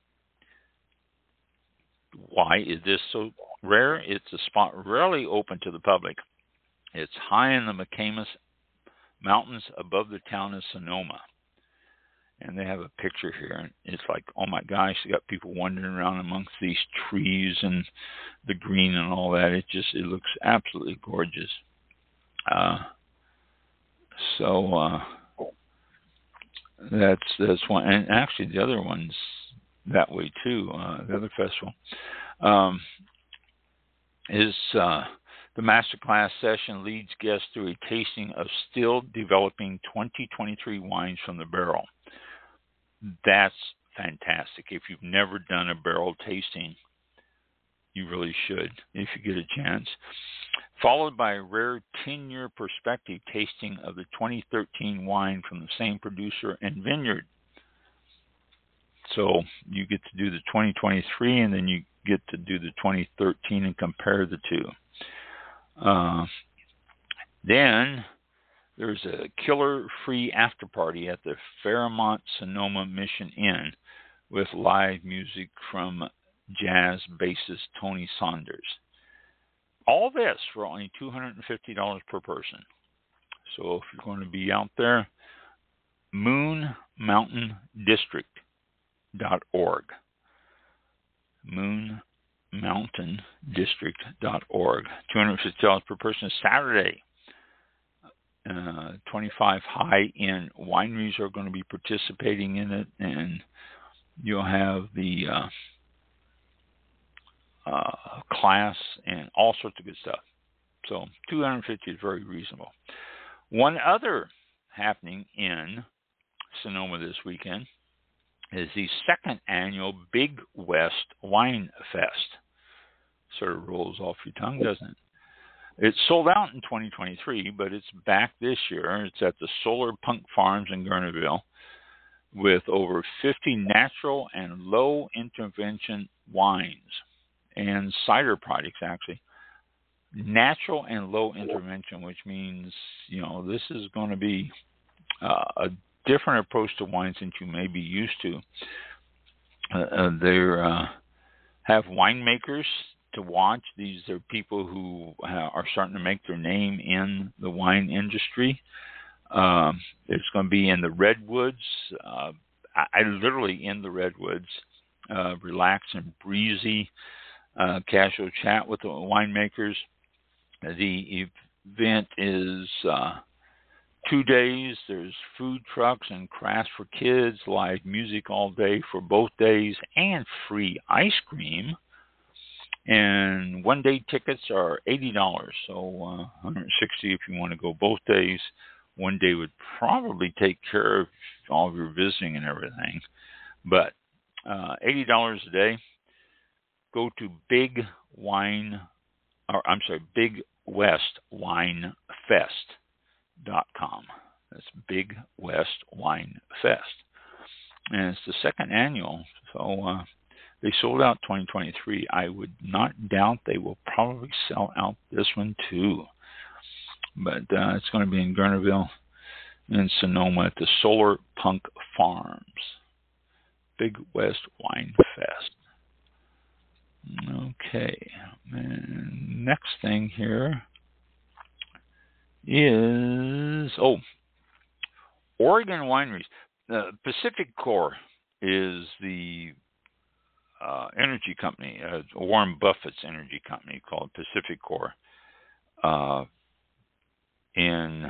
Why is this so rare? It's a spot rarely open to the public. It's high in the McCamus Mountains above the town of Sonoma. And they have a picture here, and it's like, oh my gosh, they got people wandering around amongst these trees and the green and all that. It looks absolutely gorgeous. That's one, and actually the other one's that way too. The other festival is the masterclass session leads guests through a tasting of still developing 2023 wines from the barrel. That's fantastic. If you've never done a barrel tasting, you really should if you get a chance. Followed by a rare 10-year perspective tasting of the 2013 wine from the same producer and vineyard. So you get to do the 2023 and then you get to do the 2013 and compare the two. Then there's a killer-free after party at the Fairmont Sonoma Mission Inn with live music from jazz bassist Tony Saunders. All this for only $250 per person. So if you're going to be out there, moonmountaindistrict.org. moonmountaindistrict.org. $250 per person. Saturday, 25 high-end wineries are going to be participating in it, and you'll have the class and all sorts of good stuff. So $250 is very reasonable. One other happening in Sonoma this weekend is the second annual Big West Wine Fest. Sort of rolls off your tongue, doesn't it? It sold out in 2023, but it's back this year. It's at the Solar Punk Farms in Gurneyville with over 50 natural and low intervention wines and cider products, actually. Natural and low intervention, which means, this is going to be a different approach to wines than you may be used to. They have winemakers to watch. These are people who are starting to make their name in the wine industry. It's going to be in the Redwoods. I literally in the Redwoods, relaxed and breezy, casual chat with the winemakers. The event is 2 days. There's food trucks and crafts for kids, live music all day for both days, and free ice cream. And one-day tickets are $80, so $160 if you want to go both days. One day would probably take care of all of your visiting and everything, but $80 a day. Go to BigWestWineFest.com. That's Big West Wine Fest, and it's the second annual. So they sold out 2023. I would not doubt they will probably sell out this one too. But it's going to be in Gurneyville and Sonoma at the Solar Punk Farms. Big West Wine Fest. Okay. And next thing here is, Oregon wineries. Pacific Core is the energy company, Warren Buffett's energy company called Pacific Core in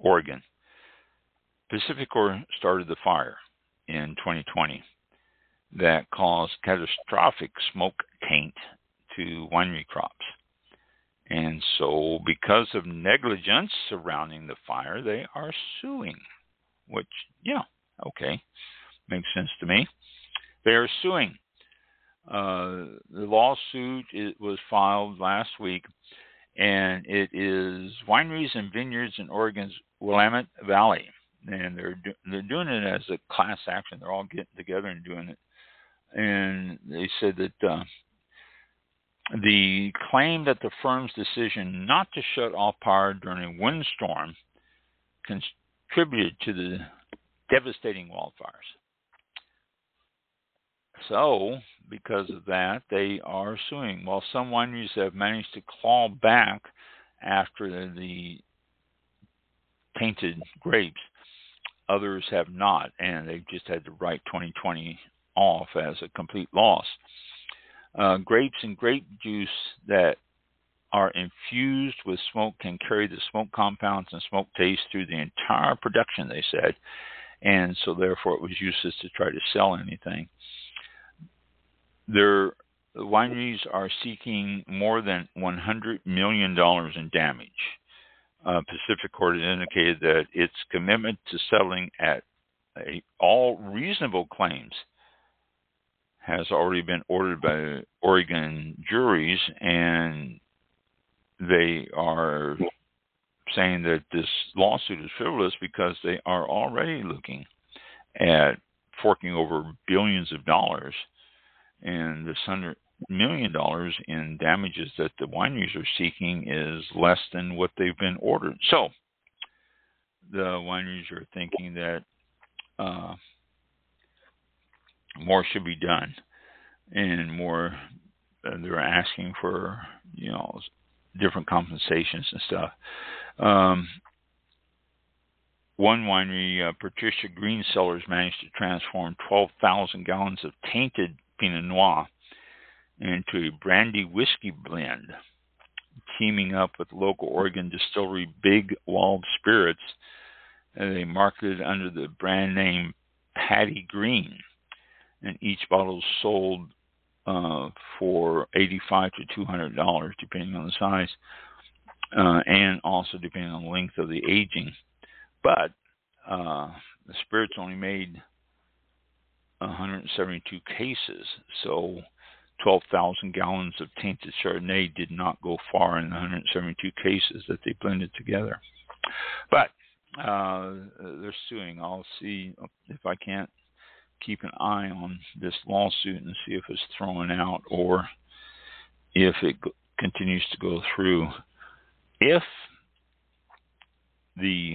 Oregon. Pacific Core started the fire in 2020. that caused catastrophic smoke taint to winery crops. And so, because of negligence surrounding the fire, they are suing, which, yeah, okay, makes sense to me. They are suing. The lawsuit was filed last week, and it is wineries and vineyards in Oregon's Willamette Valley. And they're doing it as a class action. They're all getting together and doing it. And they said that the claim that the firm's decision not to shut off power during a windstorm contributed to the devastating wildfires. So, because of that, they are suing. While some wineries have managed to claw back after the tainted grapes, others have not, and they've just had to write 2020 off as a complete loss. Grapes and grape juice that are infused with smoke can carry the smoke compounds and smoke taste through the entire production, they said, and so therefore it was useless to try to sell anything. The wineries are seeking more than $100 million in damage. Pacific Court has indicated that its commitment to settling at all reasonable claims has already been ordered by Oregon juries, and they are saying that this lawsuit is frivolous because they are already looking at forking over billions of dollars, and this $100 million in damages that the wineries are seeking is less than what they've been ordered. So the wineries are thinking that more should be done, and more they're asking for, different compensations and stuff. One winery, Patricia Green Cellars, managed to transform 12,000 gallons of tainted Pinot Noir into a brandy whiskey blend, teaming up with local Oregon distillery Big Walled Spirits. They marketed under the brand name Patty Green, and each bottle is sold for $85 to $200, depending on the size, and also depending on the length of the aging. But the spirits only made 172 cases, so 12,000 gallons of tainted Chardonnay did not go far in the 172 cases that they blended together. But they're suing. I'll see if I can't keep an eye on this lawsuit and see if it's thrown out or if it continues to go through. If the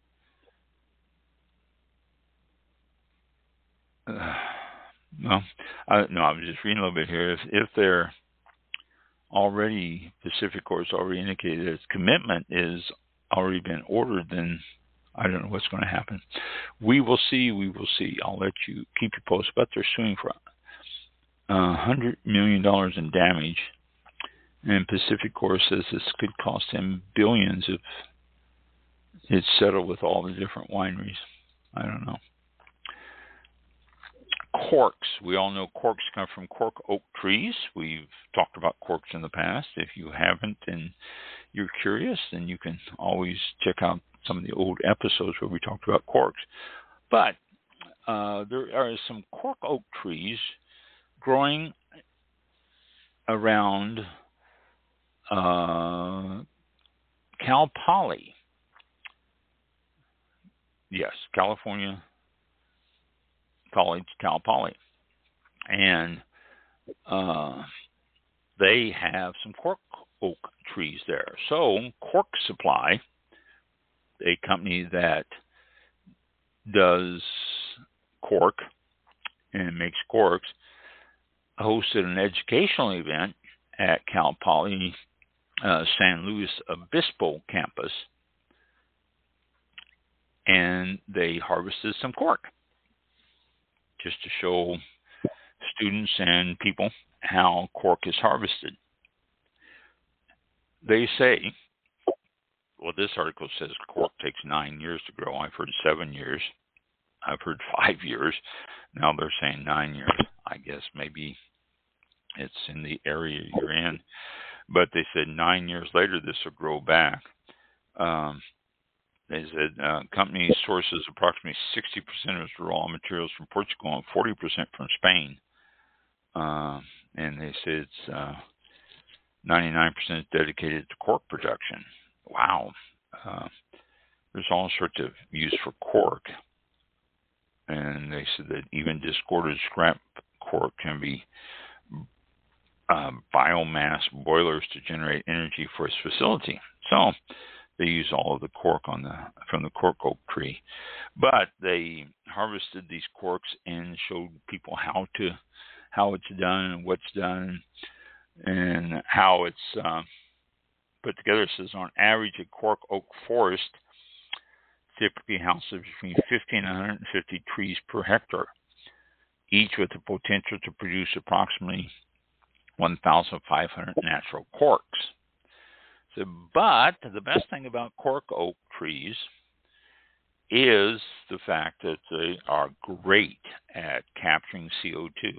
I was just reading a little bit here. If they're already, Pacific Court's already indicated its commitment is already been ordered, then I don't know what's going to happen. We will see. I'll let you keep you posted. But they're suing for $100 million in damage, and Pacific Court says this could cost them billions if it's settled with all the different wineries. I don't know. Corks. We all know corks come from cork oak trees. We've talked about corks in the past. If you haven't and you're curious, then you can always check out some of the old episodes where we talked about corks. But there are some cork oak trees growing around Cal Poly. Yes, California College, Cal Poly. And they have some cork oak trees there. So Cork Supply, a company that does cork and makes corks, hosted an educational event at Cal Poly San Luis Obispo campus, and they harvested some cork just to show students and people how cork is harvested. They say, well, this article says cork takes 9 years to grow. I've heard 7 years. I've heard 5 years. Now they're saying 9 years. I I guess maybe it's in the area you're in. But they said 9 years later, this will grow back. They said company sources approximately 60% of its raw materials from Portugal and 40% from Spain. And they said it's 99% is dedicated to cork production. Wow. There's all sorts of use for cork. And they said that even discarded scrap cork can be biomass boilers to generate energy for its facility. So they use all of the cork from the cork oak tree. But they harvested these corks and showed people how it's done and what's done and how it's put together. It says on average a cork oak forest typically houses between 50 and 150 trees per hectare, each with the potential to produce approximately 1,500 natural corks. So, but the best thing about cork oak trees is the fact that they are great at capturing CO2.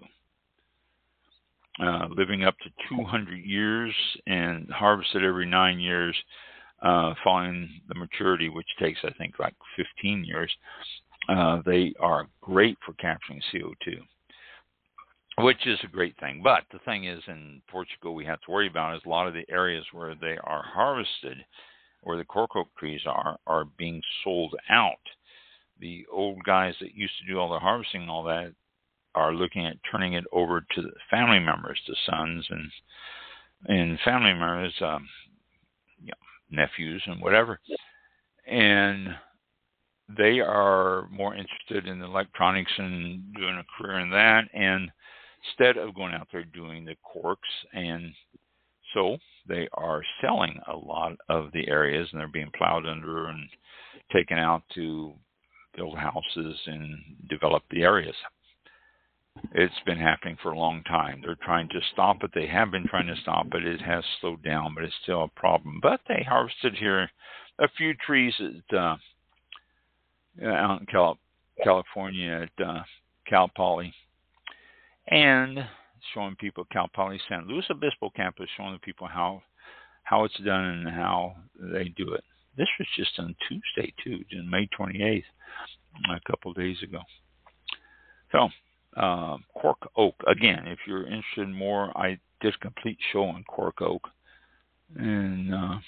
Living up to 200 years and harvested every 9 years following the maturity, which takes, I think, like 15 years. They are great for capturing CO2, which is a great thing. But the thing is, in Portugal, we have to worry about is a lot of the areas where they are harvested, where the cork oak trees are being sold out. The old guys that used to do all the harvesting and all that are looking at turning it over to the family members, to sons and family members, nephews and whatever. And they are more interested in electronics and doing a career in that, and instead of going out there doing the corks. And so they are selling a lot of the areas, and they're being plowed under and taken out to build houses and develop the areas. It's been happening for a long time. They're trying to stop it. They have been trying to stop it. It has slowed down, but it's still a problem. But they harvested here a few trees at, out in California at Cal Poly, and showing people Cal Poly San Luis Obispo campus, showing the people how it's done and how they do it. This was just on Tuesday, too, May 28th, a couple of days ago. So, cork oak. Again, if you're interested in more, I did a complete show on cork oak and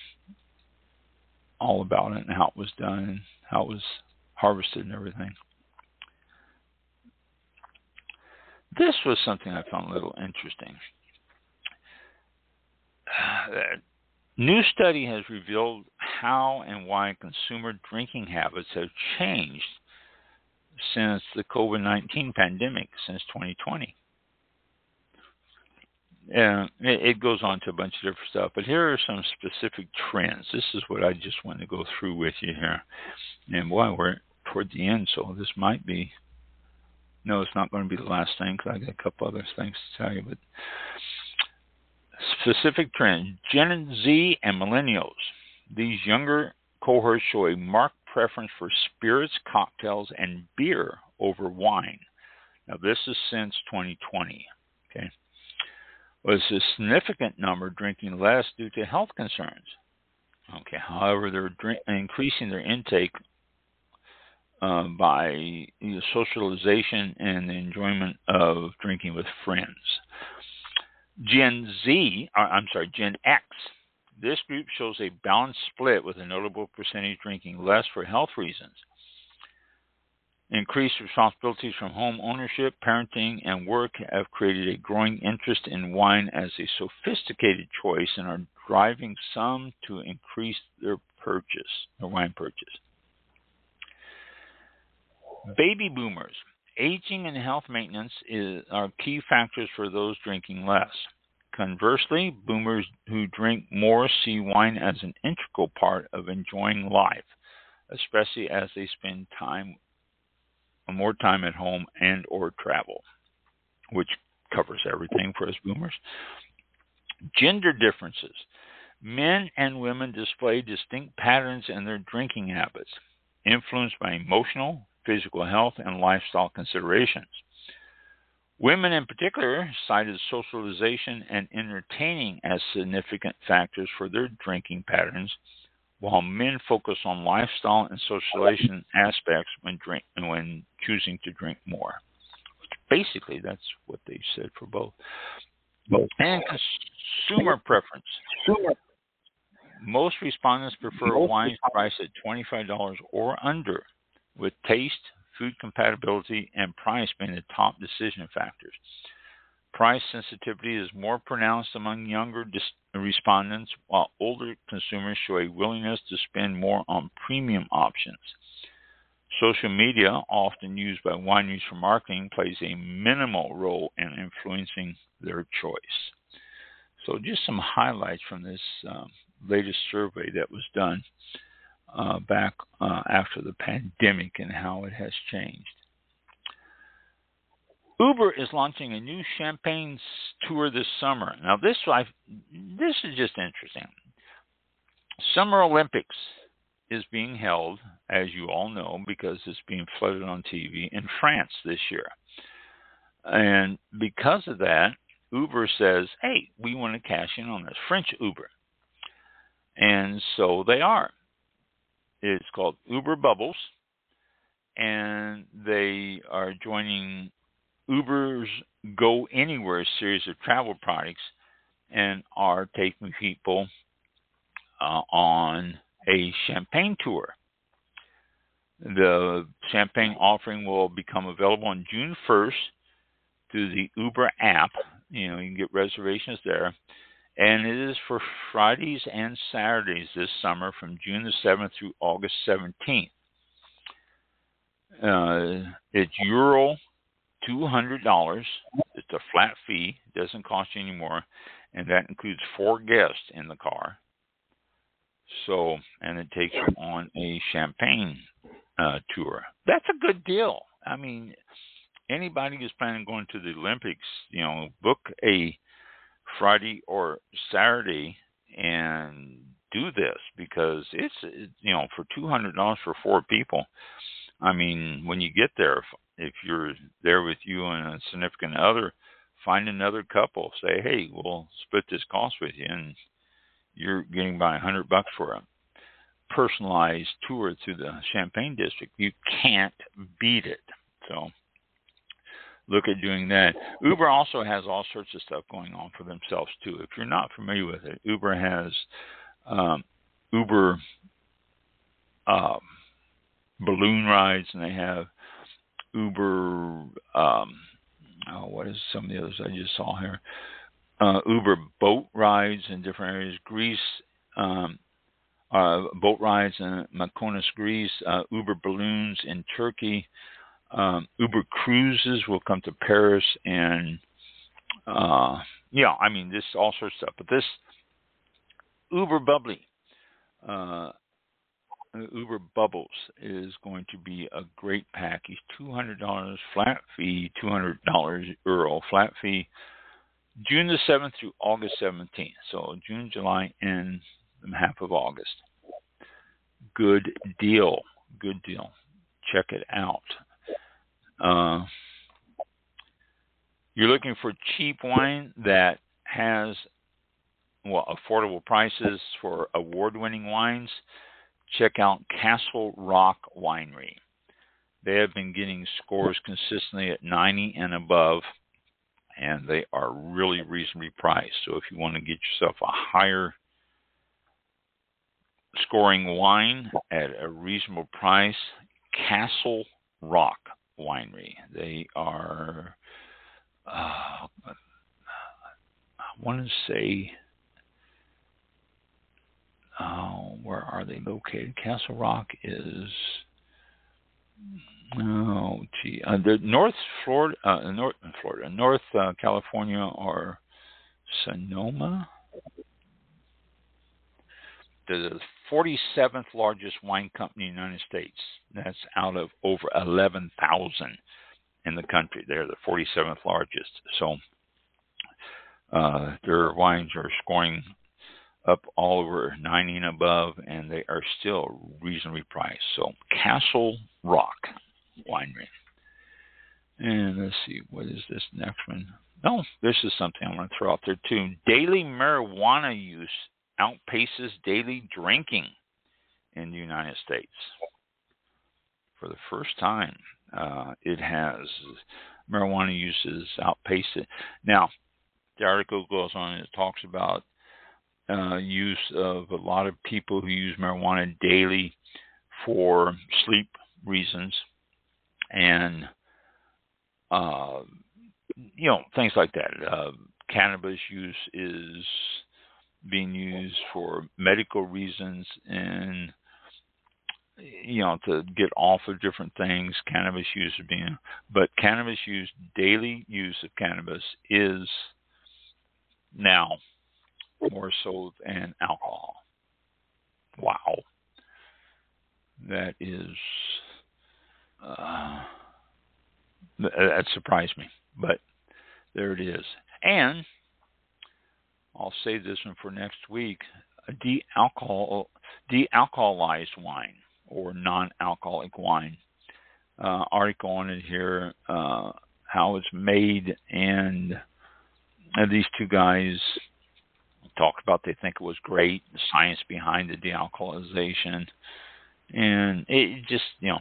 all about it and how it was done and how it was harvested and everything. This was something I found a little interesting. New study has revealed how and why consumer drinking habits have changed since the COVID-19 pandemic, since 2020. It goes on to a bunch of different stuff, but here are some specific trends. This is what I just want to go through with you here. And boy, we're toward the end, so this might be, no, it's not going to be the last thing because I got a couple other things to tell you, but specific trends. Gen Z and millennials. These younger cohorts show a marked preference for spirits, cocktails, and beer over wine. Now, this is since 2020. Okay, was a significant number drinking less due to health concerns. Okay, however, they're increasing their intake by socialization and the enjoyment of drinking with friends. Gen X. This group shows a balanced split with a notable percentage drinking less for health reasons. Increased responsibilities from home ownership, parenting, and work have created a growing interest in wine as a sophisticated choice and are driving some to increase their wine purchase. Baby boomers. Aging and health maintenance are key factors for those drinking less. Conversely, boomers who drink more see wine as an integral part of enjoying life, especially as they spend more time at home and or travel, which covers everything for us boomers. Gender differences. Men and women display distinct patterns in their drinking habits, influenced by emotional, physical health, and lifestyle considerations. Women in particular cited socialization and entertaining as significant factors for their drinking patterns, while men focus on lifestyle and socialization aspects when choosing to drink more. Basically, that's what they said for both. And consumer preference. Most respondents prefer wines priced at $25 or under, with taste, food compatibility, and price being the top decision factors. Price sensitivity is more pronounced among younger respondents, while older consumers show a willingness to spend more on premium options. Social media, often used by wineries for marketing, plays a minimal role in influencing their choice. So just some highlights from this latest survey that was done back after the pandemic and how it has changed. Uber is launching a new Champagne tour this summer. Now, this is just interesting. Summer Olympics is being held, as you all know, because it's being flooded on TV in France this year. And because of that, Uber says, hey, we want to cash in on this. French Uber. And so they are. It's called Uber Bubbles. And they are joining Uber's Go Anywhere series of travel products and are taking people on a Champagne tour. The Champagne offering will become available on June 1st through the Uber app. You can get reservations there. And it is for Fridays and Saturdays this summer from June the 7th through August 17th. It's Euro $200. It's a flat fee. It doesn't cost you any more. And that includes 4 guests in the car. So, and it takes you on a Champagne tour. That's a good deal. I mean, anybody who's planning on going to the Olympics, book a Friday or Saturday and do this, because it's, for $200 for 4 people. I mean, when you get there, if you're there with you and a significant other, find another couple. Say, hey, we'll split this cost with you, and you're getting by $100 for a personalized tour through the Champagne district. You can't beat it. So look at doing that. Uber also has all sorts of stuff going on for themselves too. If you're not familiar with it, Uber has Uber balloon rides, and they have Uber. What is some of the others I just saw here? Uber boat rides in different areas. Greece. Boat rides in Mykonos, Greece. Uber balloons in Turkey. Uber cruises will come to Paris, and this all sorts of stuff. But this Uber Bubbly, Uber Bubbles is going to be a great package. $200 flat fee, €200 flat fee, June the 7th through August 17th. So June, July, and half of August. Good deal. Good deal. Check it out. You're looking for cheap wine that has affordable prices for award-winning wines. Check out Castle Rock Winery. They have been getting scores consistently at 90 and above, and they are really reasonably priced. So if you want to get yourself a higher scoring wine at a reasonable price, Castle Rock Winery. They are, I want to say, where are they located? Castle Rock is, they're North California, or Sonoma. They're the 47th largest wine company in the United States. That's out of over 11,000 in the country. They're the 47th largest. So their wines are scoring up all over 90 and above, and they are still reasonably priced. So Castle Rock Winery. And let's see, what is this next one? No, this is something I want to throw out there too. Daily marijuana use outpaces daily drinking in the United States. For the first time, it has. Marijuana use is outpaced it. Now, the article goes on and it talks about use of a lot of people who use marijuana daily for sleep reasons and things like that. Cannabis use is being used for medical reasons and to get off of different things. Cannabis use is but cannabis use, daily use of cannabis is now more so than alcohol. Wow. That is that surprised me, but there it is. And I'll save this one for next week. A de-alcoholized wine or non-alcoholic wine. Article on it here, how it's made, and these two guys talked about they think it was great, the science behind the de-alcoholization, and it just,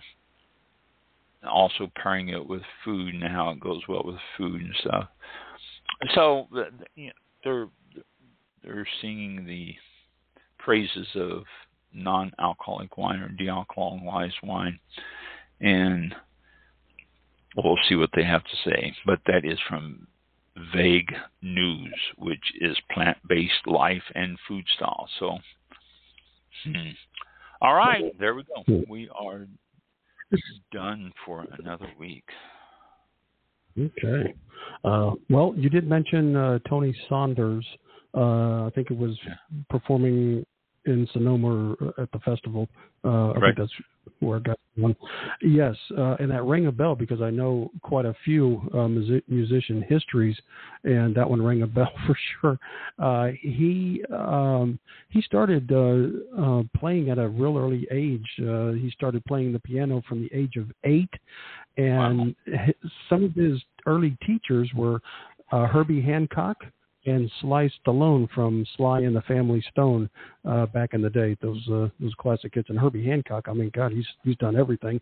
also pairing it with food and how it goes well with food and stuff. So they're singing the praises of non-alcoholic wine or de-alcoholized wine, and we'll see what they have to say. But that is from Vague News, which is plant-based life and food style. So, all right, there we go. We are done for another week. Okay. Well, you did mention Tony Saunders. I think it was performing in Sonoma at the festival. I think that's where I got one. Yes, and that rang a bell because I know quite a few musician histories, and that one rang a bell for sure. He started playing at a real early age. He started playing the piano from the age of 8, and some of his early teachers were Herbie Hancock and Sly Stallone from Sly and the Family Stone back in the day. Those classic hits. And Herbie Hancock, I mean, God, he's done everything.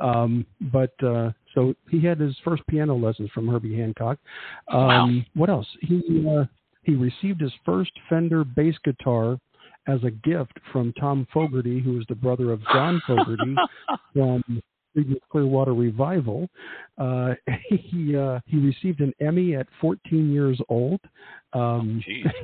So he had his first piano lessons from Herbie Hancock. What else? He received his first Fender bass guitar as a gift from Tom Fogerty, who was the brother of John Fogerty from Clearwater Revival. He received an Emmy at 14 years old. And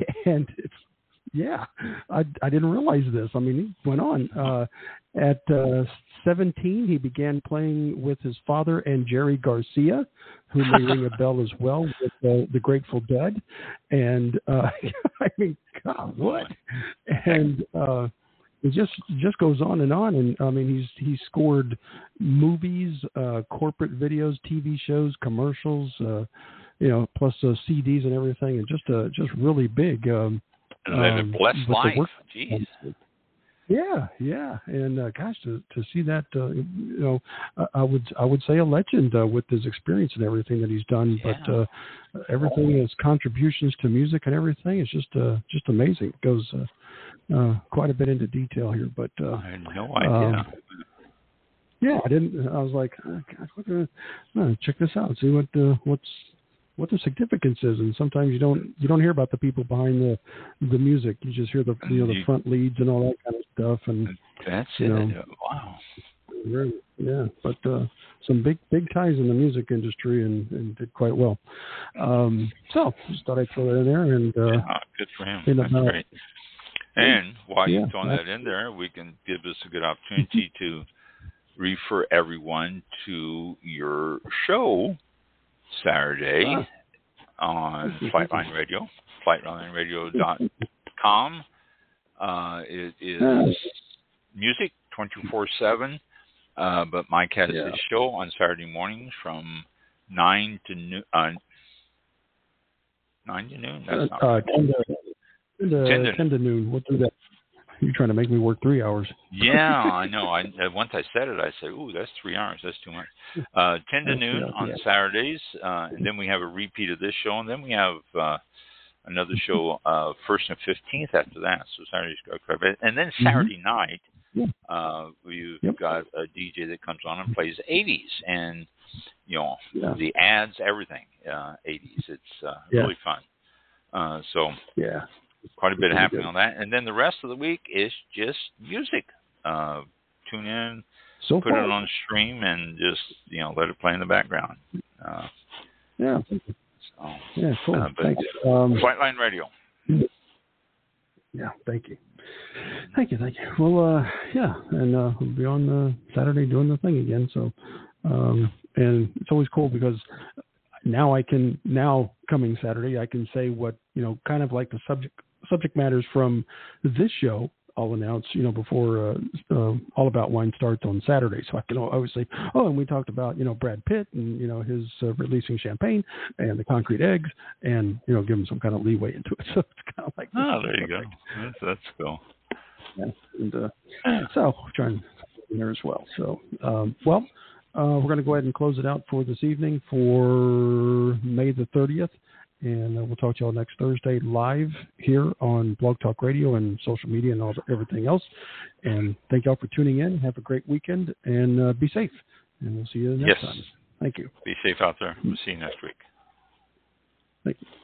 I didn't realize this. I mean, he went on. At 17, he began playing with his father and Jerry Garcia, who may ring a bell as well, with the Grateful Dead. And I mean, God, what? And it just goes on. And I mean, he's scored movies, corporate videos, TV shows, commercials, plus CDs and everything, and just really big. Live a blessed life. Jeez. Yeah, and gosh, to see that, I would say a legend with his experience and everything that he's done. Yeah. But everything, his contributions to music and everything is just amazing. It goes quite a bit into detail here, but I had no idea. I didn't. I was like, gosh, check this out, see what the significance is. And sometimes you don't hear about the people behind the music. You just hear the the front leads and all that kind of stuff. And that's it. Wow. Yeah, but some big ties in the music industry and did quite well. So just thought I'd throw that in there. And good for him. That's great. And while you're throwing that in there, we can give this a good opportunity to refer everyone to your show Saturday on Flightline Radio, flightlineradio.com. It is music 24/7, but Mike has his show on Saturday mornings from 9 to noon. 9 to noon? That's not right. 10 to noon. We'll do that. You're trying to make me work 3 hours. Yeah, I know. Once I said it, I said, "Ooh, that's 3 hours. That's too much." 10 to noon on Saturdays, and then we have a repeat of this show, and then we have another show 1st and 15th after that. So Saturday's and then Saturday night, we've got a DJ that comes on and plays 80s, and the ads, everything 80s. It's really fun. So quite a bit happening on that, and then the rest of the week is just music. Tune in, put it on stream, and just let it play in the background. Cool. Thanks. White Line Radio. Yeah, thank you. Well, and we'll be on Saturday doing the thing again. So, and it's always cool because coming Saturday, I can say what kind of like the subject matters from this show. I'll announce, before All About Wine starts on Saturday. So I can always say, and we talked about, Brad Pitt and, his releasing champagne and the concrete eggs and, give him some kind of leeway into it. So it's kind of like, there you go. That's cool. Yeah. And so trying there as well. So, we're going to go ahead and close it out for this evening for May the 30th. And we'll talk to y'all next Thursday live here on Blog Talk Radio and social media and everything else. And thank y'all for tuning in. Have a great weekend and be safe. And we'll see you next time. Thank you. Be safe out there. We'll see you next week. Thank you.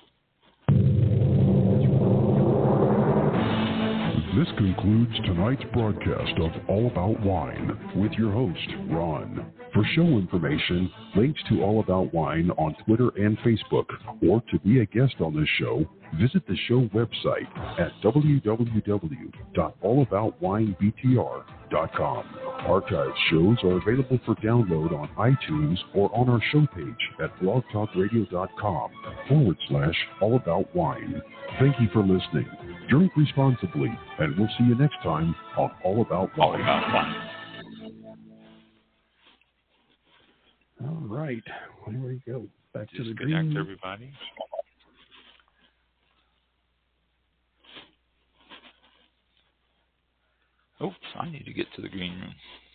This concludes tonight's broadcast of All About Wine with your host, Ron. For show information, links to All About Wine on Twitter and Facebook, or to be a guest on this show, visit the show website at www.allaboutwinebtr.com. Archived shows are available for download on iTunes or on our show page at blogtalkradio.com/allaboutwine. Thank you for listening. Drink responsibly, and we'll see you next time on All About Wine. All About Wine. All right. Here we go. Back to the green. Everybody. Oops, I need to get to the green room.